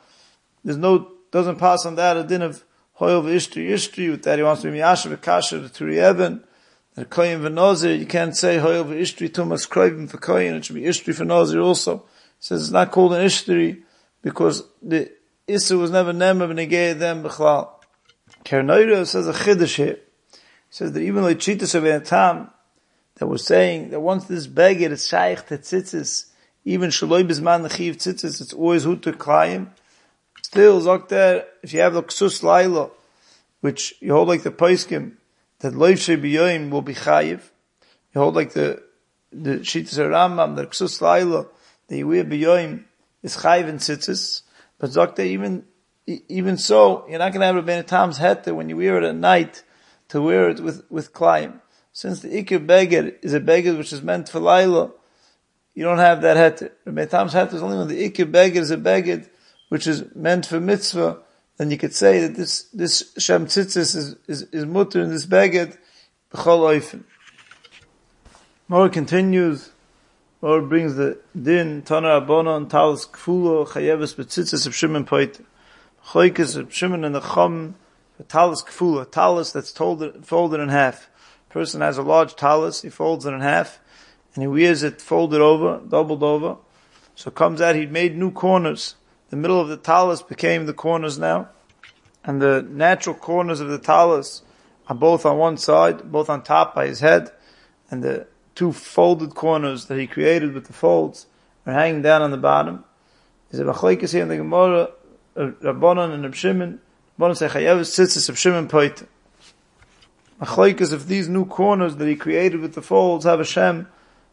Doesn't pass on that a din of hoil v'ishtri, with that he wants to be miyasha v'kasha, the Turi Even, the koyin v'nozir, you can't say hoil v'ishtri tumas kroivim for koyin, it should be ishtri for nozir also. He says it's not called an ishtri because the isser was never nemmer v'negei them b'chlal. Kernoira says a chiddush here. He says that even like Chitas of Enatam, that was saying that once this beggar is shaykh to tzitzis, even shaloi bizman nechiv tzitzis, it's always huter klayim. Still, Zokter, if you have the ksus laila, which you hold like the paiskim, that loiv shebiyoim will be chayiv. You hold like the Shitas Rambam, that ksus laila, that you wear biyoim is chayiv in tzitzis. But Zokter, even so, you're not going to have Rabbeinu Tam's heter when you wear it at night to wear it with klayim. Since the ikir beggar is a beggar which is meant for laila, you don't have that heter. Rabbeinu Tam's heter is only when the ikir beggar is a beggar which is meant for mitzvah. Then you could say that this shem tzitzis is mutter in this beggar b'chol oifim. More continues. More brings the din Tana Rabbanon Talis Kfulo Chayeves B'tzitzis of Shimon Poiter. Choykes of Shimon and the Chum, a talis kfula, a talis that's folded in half. A person has a large talis, he folds it in half, and he wears it folded over, doubled over. So it comes out, he made new corners. The middle of the talis became the corners now, and the natural corners of the talis are both on one side, both on top by his head, and the two folded corners that he created with the folds are hanging down on the bottom. Is a b'choykes here in the Gemara, Rabbanon and Reb Shimon, Rabbanan say chayev tzitzis of Shimon poiter. Machlokes if these new corners that he created with the folds have a shem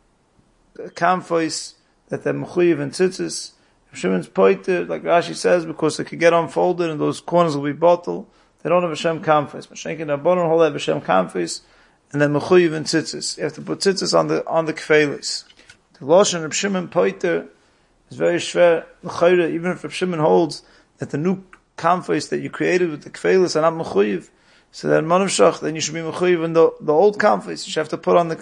kamfos that they're mechuyev and tzitzis. If Shimon's poiter, like Rashi says, because it could get unfolded and those corners will be bottled, they don't have a shem kamfos. Mashenkin Rabbanan hold have a shem kamfos and then mechuyev and tzitzis. You have to put tzitzis on the kfeilis. The lashon of Shimon poiter is very schwer. Even if Shimon holds that the new kamfos that you created with the kfeilis are not mechuyev, so then manavshach, then you should be mechuyev in the old kamfos. You should have to put on the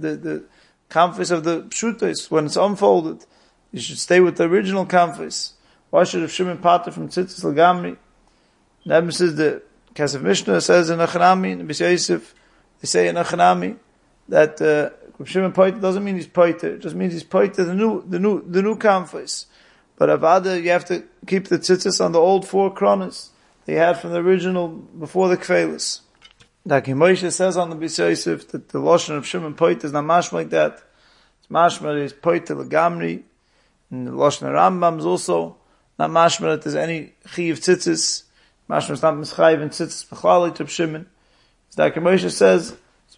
kamfos of the pshutos when it's unfolded. You should stay with the original kamfos. Why should have Shimon pater from tzitzis l'gamri? Nebben says the Kesef Mishnah says in Achanami, in Bis Yosef, they say in Achanami that Shimon poiter doesn't mean he's poiter; it just means he's poiter the new kamfos. But avada, you have to keep the tzitzis on the old 4 kronos they had from the original before the kfeilis. Like Moshe says on the Bis Yosef that the lashon of Shimon poiter is not mashma like that. It's mashma is poiter legamri, and the lashon of Rambam is also not mashma that there's any chiv tzitzis. Mashma is not mischayiv in tzitzis b'chalei to Shimon. It's like Moshe says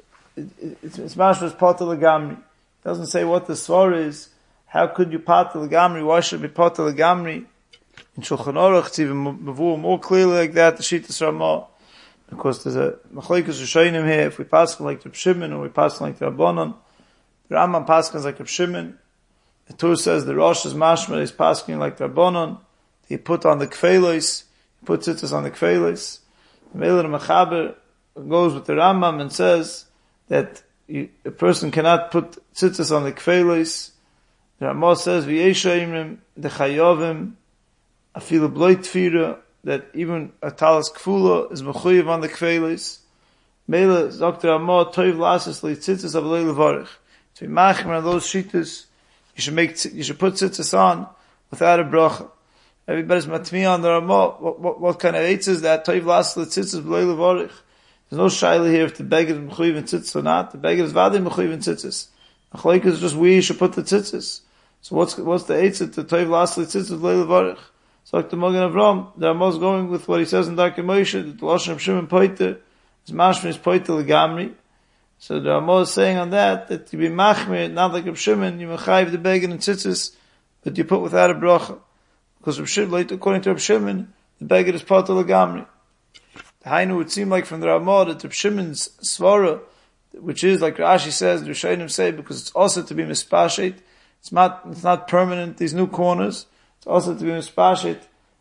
it's mashma is poiter legamri. It doesn't say what the svar is. How could you potter legamri? Why should it be potter legamri? In Shulchan Aruch, it's even more clearly like that, the Shittas Ramah. Because there's a machlokes rishonim here, if we pass like Reb Shimon or we pass like the Rabbanon. The Rambam passes like Reb Shimon. The Tur says the Rosh is mashma is passing like the Rabbanon. He put on the kfeilos, he puts it on the kfeilos. The Meiler Mechaber goes with the Rambam and says that a person cannot put tzitzis on the kfeilos. The Ramah says, "V'yeshaimim dechayovim afilu bloy tfira," that even a talis kfula is mechuyev on the kfeilis. Mele Dr. Ramah toiv lasis leitzitzis avalei levarich. To be machmer on those shittas, you should put tzitzis on without a bracha. Everybody's matmi on the Ramah. What kind of eitz is that? Toiv lasis leitzitzis avalei levarich. There's no shaila here if the beggar is mechuyev in tzitzis or not. The beggar is vadi mechuyev in tzitzis. Machlokes is just we should put the tzitzis. So what's the eitzit to toiv lasli tzitzis v'lei levarich? So like the Magen Avram, the Ramah is going with what he says in Darkei Moshe, that the lashon of Shimon poiter is mashma is poiter legamri. So the Ramah is saying on that you be machmir, not like Reb Shimon, you mechayiv the beggar and tzitzis, but you put without a bracha. Because according to Reb Shimon, the beggar is poiter legamri. The Hainu would seem like from the Ramah that Reb Shimon's svara, which is like Rashi says, the Rishonim say, because it's also to be mispashet. It's not permanent, these new corners. It's also to be mispashet,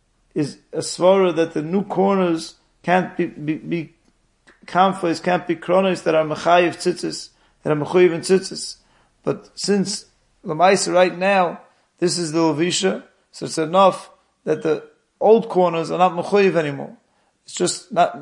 is a svara that the new corners can't be kamfos, can't be kronos that are mechayiv tzitzis, that are mechuyev in tzitzis. But since Lamaisa right now, this is the levisha, so it's enough that the old corners are not mechuyev anymore. It's just not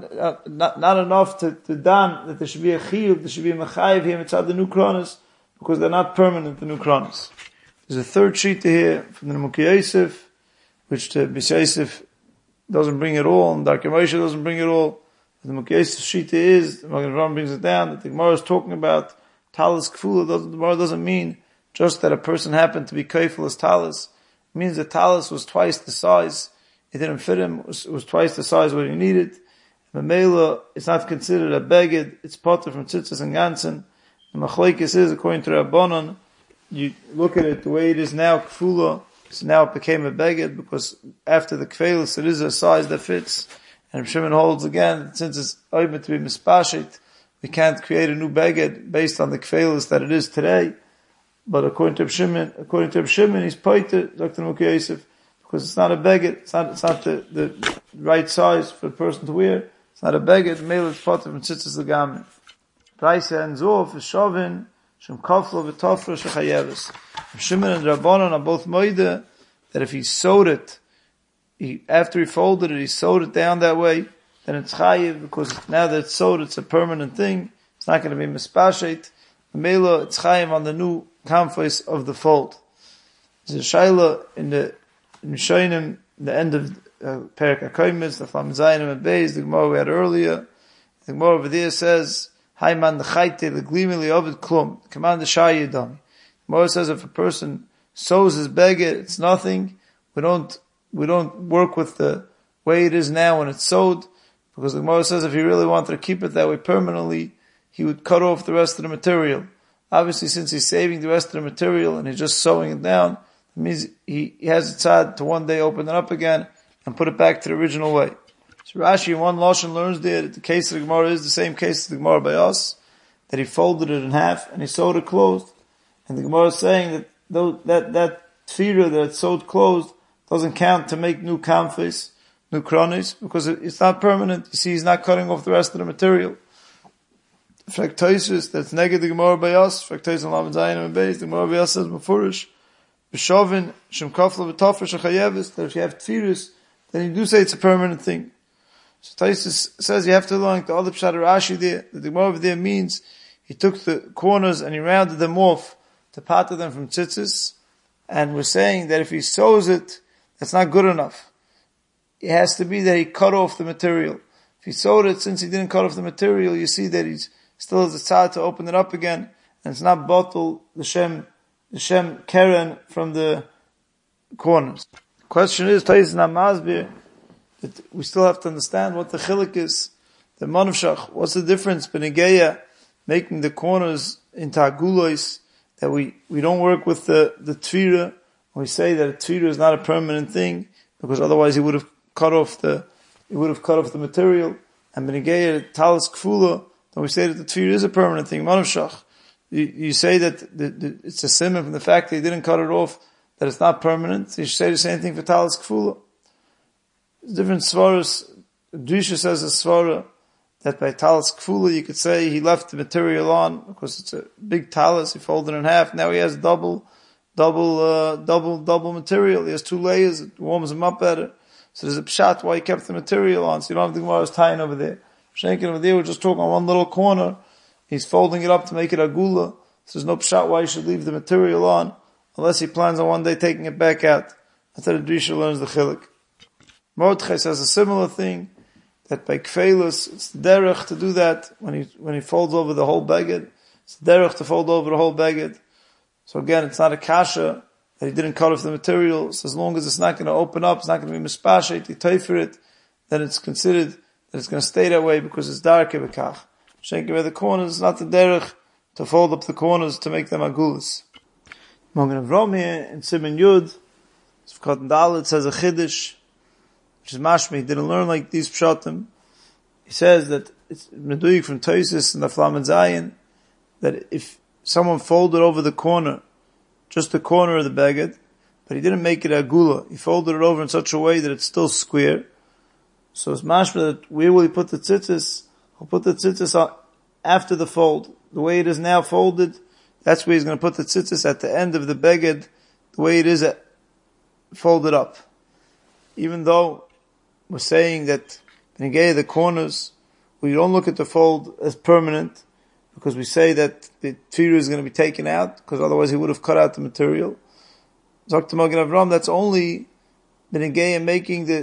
enough to dan that there should be a chiyuv, there should be a mechayiv here inside the new kronos, because they're not permanent, the new kronos. There's a third sheet here from the Nimukei Yosef, which the Bis Yosef doesn't bring it all, and Darkei Moshe doesn't bring it all. The Nimukei Yosef sheet is, the Magen Avram brings it down, that the Gemara is talking about talis kfula. The Gemara doesn't mean just that a person happened to be kafel as talis. It means the talis was twice the size. It didn't fit him. It was twice the size what he needed. Mamela, it's not considered a beged. It's potter from tzitzis and ganzen. The machlokes is, according to Rabbanon, you look at it the way it is now, kfula, so now it became a beged, because after the kfeilis, it is a size that fits. And Shimon holds again, since it's open to be mispashit, we can't create a new beged based on the kfeilis that it is today. But according to Shimon, he's poiter, Dr. Nimukei Yosef, because it's not a beged, it's not the right size for a person to wear. It's not a beged, male is potter from tzitzis legamri. Price ends off is shovin, shem kaflo v'tofra shechayeves. Shimon and Rabbanon are both moide that if he sewed it, after he folded it, he sewed it down that way, then it's chayev, because now that it's sewed, it's a permanent thing. It's not going to be mispashet. The mela, it's chayev on the new kamfos of the fold. There's a shaila in the Rishonim, the end of Perek HaKoymes, the Flam Zayinim and Beis, the Gemara we had earlier. The Gemara over there says, Hayman the Chayte, the Glimi Ovid Klum, command the Shayidami. The Gemara says if a person sews his beged, it's nothing. We don't work with the way it is now when it's sewed, because the Gemara says if he really wanted to keep it that way permanently, he would cut off the rest of the material. Obviously, since he's saving the rest of the material and he's just sewing it down, it means he has a tzad to one day open it up again and put it back to the original way. So Rashi in one Lashon learns there that the case of the Gemara is the same case as the Gemara by us, that he folded it in half and he sewed it closed. And the Gemara is saying that that tefira that's sewed closed doesn't count to make new kamfis, new kronis, because it's not permanent. You see, he's not cutting off the rest of the material. Fraktosis, that's negative the Gemara by us. Fraktosis and Lamed Zayin and Beis, the Gemara by us says Mefurish, B'shovin, Shem Kafla V'Tofra Shechayevis, that if you have tefirus, then you do say it's a permanent thing. So Taisus says you have to learn the other Pshat Rashi there, that the Gemara over there means he took the corners and he rounded them off to pater them from tzitzis, and we're saying that if he sews it, that's not good enough. It has to be that he cut off the material. If he sewed it, since he didn't cut off the material, you see that he's still has a tzad to open it up again, and it's not bottle the shem keren from the corners. The question is, Taisus Namazbir, that we still have to understand what the chilik is. The manavshach, what's the difference between Geya making the corners into agulois, that we don't work with the tefira. We say that a tefira is not a permanent thing, because otherwise he would have cut off the material. And Benigaya talis kfula, then we say that the tefira is a permanent thing. Manavshach, you say that it's a simon from the fact that he didn't cut it off, that it's not permanent. So you should say the same thing for talis kfula. There's different svaras. Drisha says a svara that by talis kfula you could say he left the material on because it's a big talis, he folded it in half. Now he has double material. He has two layers. It warms him up better. So there's a pshat why he kept the material on. So you don't have the Gemara's tying over there. Shankin over there, we're just talking on one little corner. He's folding it up to make it agula. So there's no pshat why he should leave the material on unless he plans on one day taking it back out. That's how the Drisha learns the chilik. Mordechai says a similar thing, that by kfeilus, it's the derech to do that when he folds over the whole beged. It's the derech to fold over the whole beged. So again, it's not a kasha that he didn't cut off the material. So as long as it's not going to open up, it's not going to be mispashet, you teifer it, then it's considered that it's going to stay that way because it's dark ebekach. Shenki by the corners, it's not the derech to fold up the corners to make them agulas. Mogen Avram here in Siman Yud, Sivkot Dalet says a chiddush, which is mashmi, he didn't learn like these pshatim. He says that it's meduyik from Taisus and the Lamed Zayin, that if someone folded over the corner, just the corner of the beged, but he didn't make it agula, he folded it over in such a way that it's still square. So it's mashma that where will he put the tzitzis? He'll put the tzitzis on after the fold. The way it is now folded, that's where he's going to put the tzitzis at the end of the beged, the way it is folded up. Even though we're saying that in the corners, we don't look at the fold as permanent, because we say that the tefira is going to be taken out, because otherwise he would have cut out the material. Dr. Mogen Avram, that's only Benigaya making the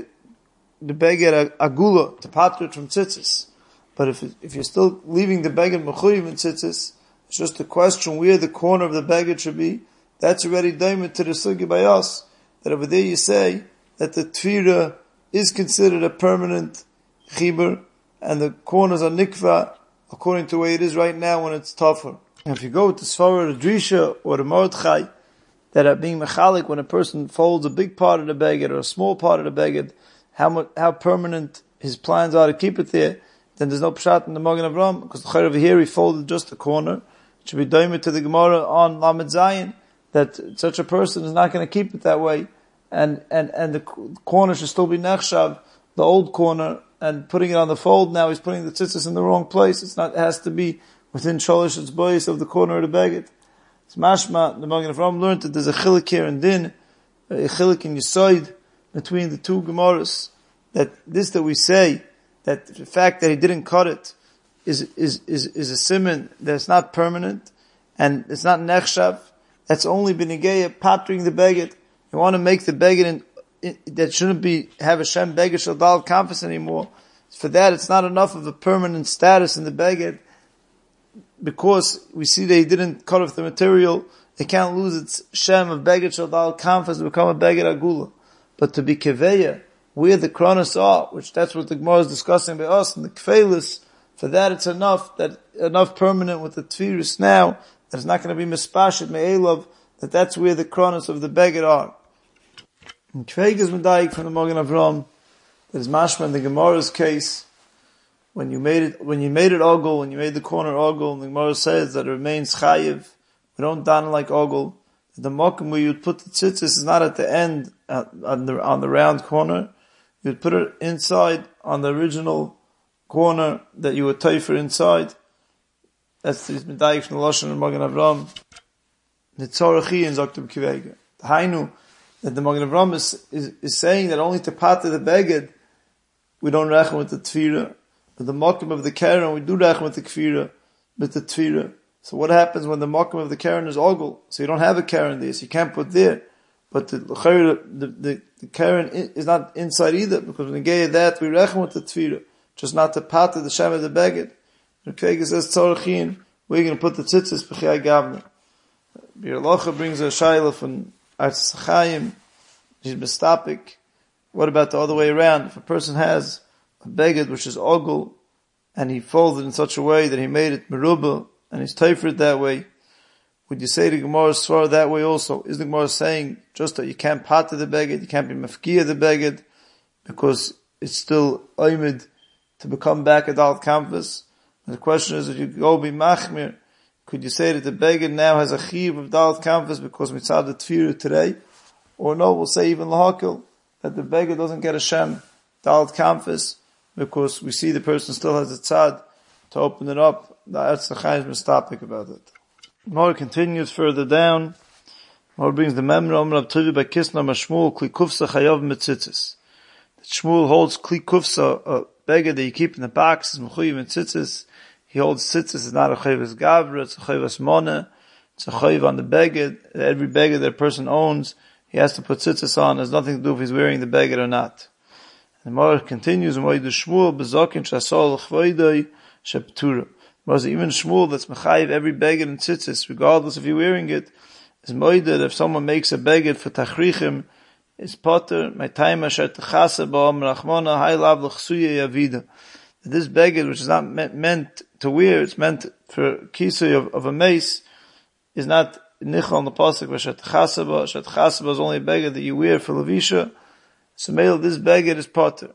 beged agula, to patrit from tzitzis. But if you're still leaving the beged mechuyev in tzitzis, it's just a question where the corner of the beged should be. That's already daimit to the sugi by us, that over there you say that the tefira is considered a permanent chibur, and the corners are nikva, according to the way it is right now when it's tougher. And if you go with the Svara, the Drisha, or the Mordechai, that are being mechalik when a person folds a big part of the beged or a small part of the beged, how permanent his plans are to keep it there, then there's no pshat in the Mogen Avram, because the Chayr over here he folded just the corner. It should be doimed to the Gemara on Lamed Zayin, that such a person is not going to keep it that way, and the corner should still be nechshav, the old corner, and putting it on the fold now, he's putting the tzitzis in the wrong place. It has to be within sholish boys of the corner of the beged. It's mashma, the Mogen Avram learned that there's a chilik here and din, a chilik in Yesod, between the two Gemaras, that we say, that the fact that he didn't cut it is a siman that's not permanent, and it's not nechshav. That's only b'negeiah patring the beged. You want to make the beged that shouldn't have a shem beged shadal kamfus anymore. For that, it's not enough of a permanent status in the beged, because we see that he didn't cut off the material. It can't lose its shem of beged shadal kamfus to become a beged agula. But to be keveya, where the kronos are, which that's what the Gemara is discussing by us, and the kfeilis, for that it's enough permanent with the tefirus now, that it's not going to be mispashit me'elov, that's where the kronos of the beged are. And Kveig is medayik from the Magen Avram, that is mashma in the Gemara's case, when you made it ogul, when you made the corner ogul, and the Gemara says that it remains chayiv, we don't don like ogul. The mokum where you'd put the tzitzis is not at the end, on the round corner. You'd put it inside, on the original corner that you would teifer inside. That's the medayik from the Lashon of Magen Avram. The tzarachi in Zoktim Kivega. The Hainu, that the Magen Avram is saying that only to pata the beged, we don't reckon with the tefira. But the mokum of the keren, we do reckon with the kfira, with the tefira. So what happens when the mokum of the keren is ogul? So you don't have a keren there, so you can't put there. But the keren is not inside either, because when we get that, we reckon with the tefira, just not to pata the shem of the beged. The Kveig says, tzorachin, we're going to put the tzitzis b'chiyai gavna. Bir Locha brings a shayla from Arz Chaim, he's mistapik. What about the other way around? If a person has a beged which is ogul, and he folded in such a way that he made it merubah, and he's teifered that way, would you say the Gemara swar that way also? Is the Gemara saying just that you can't pata the beged, you can't be mafkiya the beged, because it's still oimid to become back a dal canvas? And the question is, if you go be machmir, could you say that the beged now has a chiv of dal canvas because mitzad the tefirah today? Or no, we'll say even lahakil, that the beged doesn't get a shem dal canvas, because we see the person still has a tzad to open it up. The Arz Chaim is mistopic about it. More continues further down. More brings the memra Omer of Tuvi by Kisna Mashmul Kli Kufsa Chayav Mitzitzis. That Shmuel holds Kli Kufsa, a beged that you keep in the box, is Mechuyev Mitzitzis. He holds tzitzis is not a chayvas gavra, it's a chayvas mona, it's a chayv on the beged. Every beged that a person owns, he has to put tzitzis on. It has nothing to do if he's wearing the beged or not. And the Gemara continues, Moed Shmuel bezokin shasol chvoidoi sheptura. Even Shmuel that's mechayiv every beged in tzitzis, regardless if you're wearing it, is moed that if someone makes a beged for tachrichim, is potter, my time asher techasa ba'om rachmona, hay lav l'chsuya yavida. This beged, which is not meant to wear, it's meant for kisui of a mace, is not nichal on the pasuk v'shet chasaba. Shet chasaba is only a beged that you wear for levisha. So male, this beged is potter.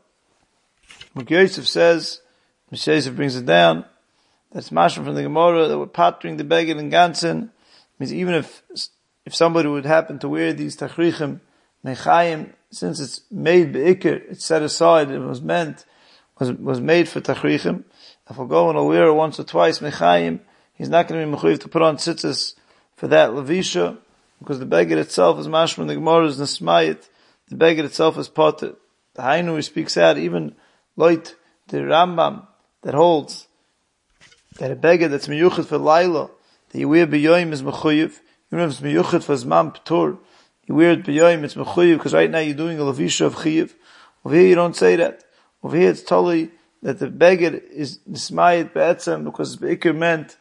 Muk Yosef says, Muk Yosef brings it down, that's mashma from the Gemara, that we're pottering the beged in ganzen, means even if somebody would happen to wear these tachrichim, mechayim, since it's made be'ikr, it's set aside, it was made for tachrichim. If we'll go and we'll wear it once or twice, mechayim, he's not going to be mechuyev to put on tzitzis for that levisha, because the beged itself is mashma, the Gemara is nesmayit, the beged itself is potter. The Hainu speaks out, even loit, the Rambam, that holds that a beged that's miyuchet for laila, that you wear b'yoyim is mechuyev, even if it's miyuchet for zman p'tur, you wear it b'yoyim, it's mechuyev, because right now you're doing a levisha of chiyev. Over here you don't say that. Over here it's totally that the beged is nismayit be'etzem, because be'ikr meant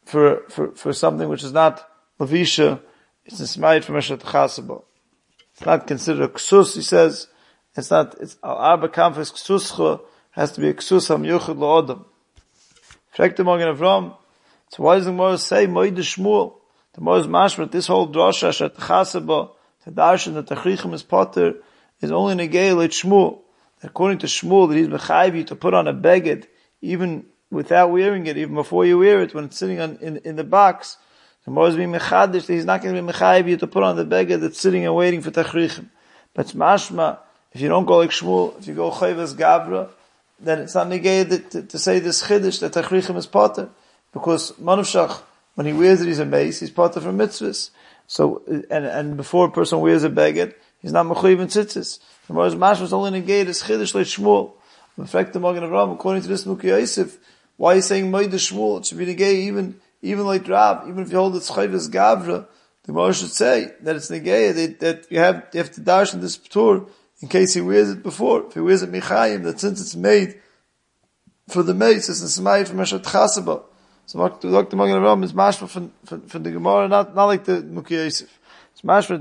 for something which is not levisha, it's nismayit for meshat chasaba. It's not considered a ksus, he says, it's al-arba kamfes ksuscha, has to be a ksus ha-miyuchet lo-odam. Fragt the Magen Avram, so why does the Gemara say Moed Shmuel? The Gemara is mashma, this whole drasha shet chasaba, the darshan that the tachrichim is potter, is only negay like Shmuel. According to Shmuel, that he's mechayiv you to put on a beged, even without wearing it, even before you wear it, when it's sitting in the box. The Gemara is being mechadish, that he's not going to be mechayiv you to put on the beged that's sitting and waiting for tachrichim. But it's mashma, if you don't go like Shmuel, if you go chayvas gavra, then it's not negay to say this chiddush that tachrichim is potter, because manavshach, when he wears it, he's a mace, he's potter from mitzvahs. So, and before a person wears a beged, he's not mechuyev in tzitzis. The Gemara's mashma is only negay this chiddush like Shmuel. In fact, the Magen Avram, according to this Muk Yosef, why he's saying Moed Shmuel, it should be negay even like Rav, even if you hold it's chayvas gavra, the Gemara should say that it's negay, that you have to dash in this p'tur, in case he wears it before. If he wears it michayim, that since it's made for the mace, it's nismayit from meshat chasaba. So Dr. Magen Avram is mashma from the Gemara, not like the Muk Yosef. It's mashma, this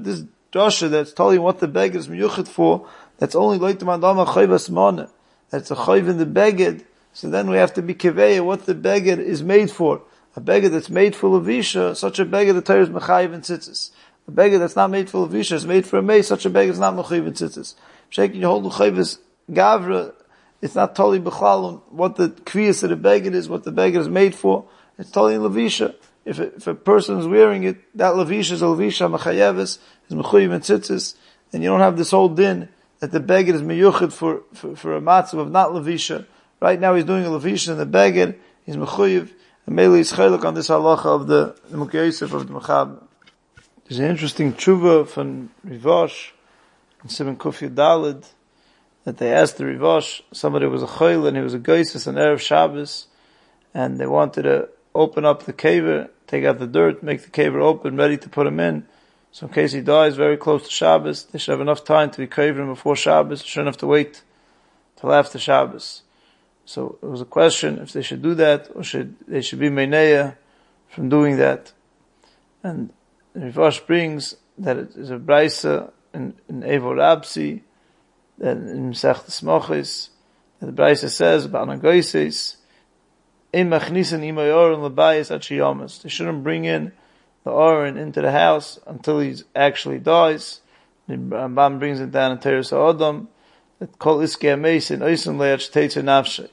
drasha that's telling you what the beged is miyuchid for, that's only like the mandama chayvas mana. That's a chayv in the beged. So then we have to be kiveya what the beged is made for. A beged that's made for levisha, such a beged the Torah is mechayiv and tzitzis. A beged that's not made for levisha is made for a mei, such a beged is not mechayiv and tzitzis. Shaking your whole chayvas gavra, it's not totally b'chlal on what the kviyas of the beged is, what the beged is made for. It's totally levisha. If a person is wearing it, that levisha is a levisha mechayeves, is mechayiv and tzitzis, and you don't have this whole din that the beged is miyuchid for a matzav of not levisha. Right now he's doing a levisha in the beged, he's mechayiv, and Mele is chaylik on this halacha of the Mukhe Yosef of the Mechaber. There's an interesting tshuva from Rivosh in Siman Kuf Yudalid that they asked the Rivosh, somebody was a chayil and he was a geisus on Erev Shabbos, and they wanted to open up the kaver, take out the dirt, make the kaver open, ready to put him in. So in case he dies very close to Shabbos, they should have enough time to be kavering before Shabbos, they shouldn't have to wait till after Shabbos. So it was a question if they should do that, or they should be meineya from doing that. And Rivash brings that it is a brisa in Evo Rabsi, that in Mesech T'Smochis, that the brisa says about Nagoises, Ein machnisin imay oren l'bayis ad sheyamas. They shouldn't bring in the oren into the house until he actually dies. The Rambam brings it down in Teres HaAdam, that kol iskei ameis oisen le'at shteitzer nafshei.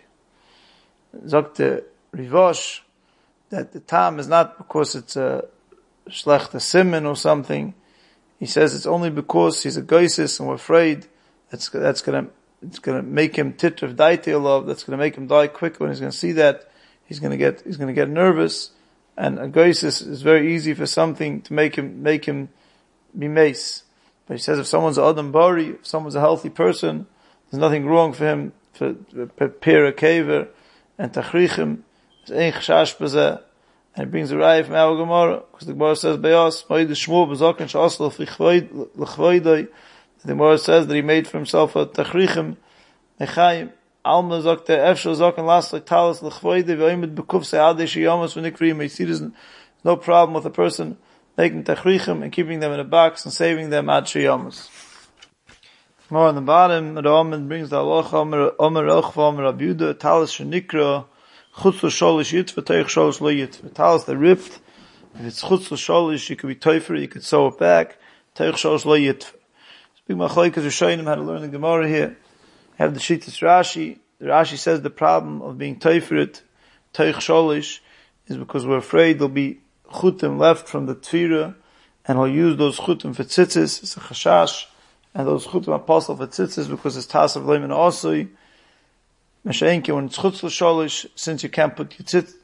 Zok Rivosh that the time is not because it's a shlechte simen or something. He says it's only because he's a geisis and we're afraid it's gonna make him titr of daite love. That's gonna make him die quicker when he's gonna see that. He's gonna get nervous, and a geisis is very easy for something to make him be mace. But he says if someone's adam bari, if someone's a healthy person, there's nothing wrong for him to prepare a kaver and tachrichim. There's ein chashash b'zeh. And he brings a raya from our Gemara, because the Gemara says, Be'as, Ma'id Shmuel b'zoken sh'asl l'chvoidoi. The Gemara says that he made for himself a tachrichim, mechayim, alma zokte, efshel zoken las like talis l'chvoidoi, v'oimid b'kuf se'adei she'yomas v'nikrim. You see, there's no problem with a person making tachrichim and keeping them in a box and saving them ad she'yomas. More on the bottom, the Omen brings the halacha, Omer Elchva, Omer Abiuda, talis she'nikra, chutz l'sholish yitva, teich sholish lo yitva. Talis that ripped, if it's chutz l'sholish, you could be toifer, you could sew it back, teich sholish lo yitva. Speak machlokes Rishonim how to learn the Gemara here. Have the Shittas Rashi. The Rashi says the problem of being toiferet, teich sholish, is because we're afraid there'll be chutim left from the tefira, and he'll use those chutim for tzitzis, it's a chashash, and those chutim apostle for tzitzis because it's tasav leimin osoi. Mesha'enke, when it's chutz l'sholish, since you can't put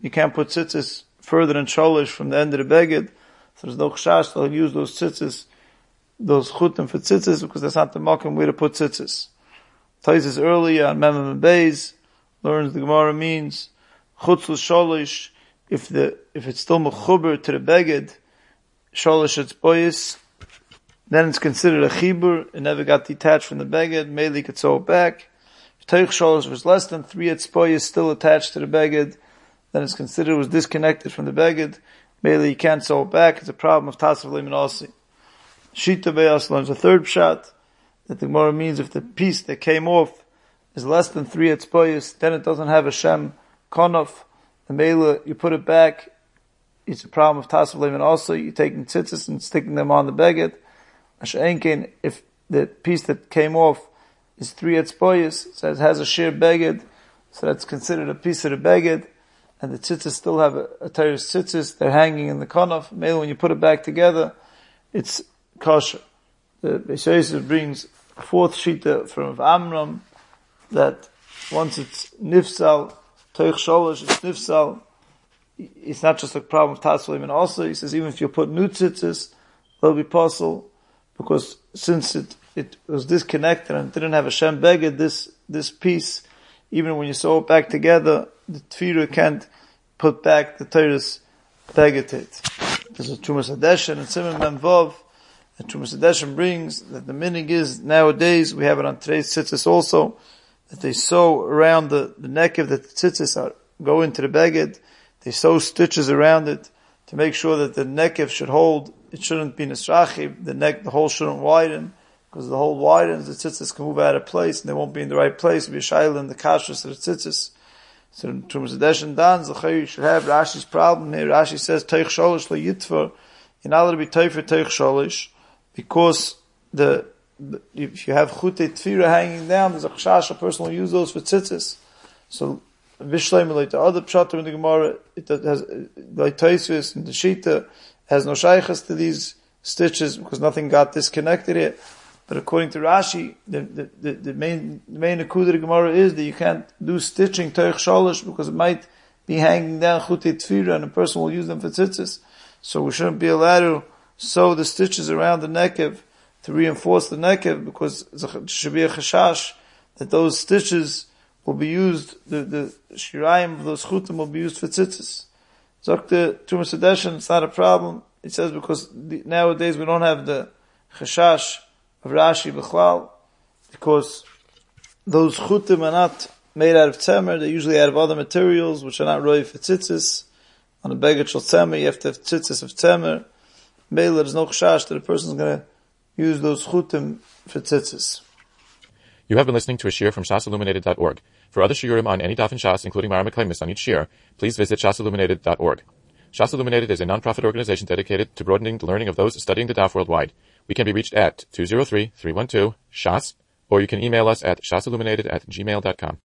tzitzis further than sholish from the end of the beged, so there's no chashash, they'll use those tzitzis, those chutim for tzitzis, because that's not the makom way to put tzitzis. Taisis earlier on Mem and Beis learns the Gemara means chutz l'sholish, if it's still mechuber to the beged, sholish it's boyis, then it's considered a chibur, it never got detached from the beged, maybe could sew it back. If teich sholish was less than 3 etzpoyis still attached to the beged, then it's considered it was disconnected from the beged, maybe you can't sew it back, it's a problem of tasav leimin osi. Shita Be'as learns a third pshat, that the Gemara means if the piece that came off is less than 3 etzpoyis, then it doesn't have a shem konof, the mele, you put it back, it's a problem of tasav leimin osi, you're taking tzitzis and sticking them on the beged. Mesha'enkein, if the piece that came off is 3 etzpoyis, so it has a sheer beged, so that's considered a piece of the beged, and the tzitzis still have a teres tzitzis, they're hanging in the konof. Maybe when you put it back together, it's kosher. The Beis Yosef brings a fourth shita from Amram, that once it's nifsal, teich sholosh, it's nifsal, it's not just a problem of taslim, and also he says even if you put new tzitzis, they'll be possible, because since it was disconnected and didn't have a shem beged, this piece, even when you sew it back together, the tefira can't put back the teres beged it. There's a Trumas Hadeshen and Siman Mem Vav, and Trumas Hadeshen brings that the minig is nowadays, we have it on today's tzitzis also, that they sew around the neck of the tzitzis go into the beged, they sew stitches around it to make sure that the nekev should hold it shouldn't be nisrachi, the hole shouldn't widen, because the hole widens, the tzitzis can move out of place, and they won't be in the right place, it'll be a shayla in the kashrus of the tzitzis. So in Tumas Hadesh and Dan, you should have Rashi's problem here. Rashi says, Teich Sholish lo yitfer, you're not allowed to be Teifer Teich Sholish, because if you have Chutei Tfira hanging down, there's a chashash, a person will use those for tzitzis. So, Vishleim, like the other pshatim in the Gemara, it has, like Tosfos and the Shita, has no shaykhs to these stitches, because nothing got disconnected here. But according to Rashi, the main akudah of the Gemara is that you can't do stitching Teich Sholish, because it might be hanging down Chutei Tfira, and a person will use them for tzitzis. So we shouldn't be allowed to sew the stitches around the nekev to reinforce the nekev, because there should be a chashash that those stitches will be used, the shirayim of those chutim will be used for tzitzis. Zokte Tumas Hadesh, it's not a problem. It says because nowadays we don't have the chashash of Rashi b'chlal, because those chutim are not made out of temer, they're usually out of other materials which are not roy for tzitzis. On a beged shel temer, you have to have tzitzis of temer. Mele, there's no chashash that a person is going to use those chutim for tzitzis. You have been listening to a shiur from shasilluminated.org. For other shiurim on any daf in Shas, including Mara Meklemis on each shiur, please visit shasilluminated.org. Shas Illuminated is a non-profit organization dedicated to broadening the learning of those studying the daf worldwide. We can be reached at 203-312-SHAS, or you can email us at shasilluminated@gmail.com.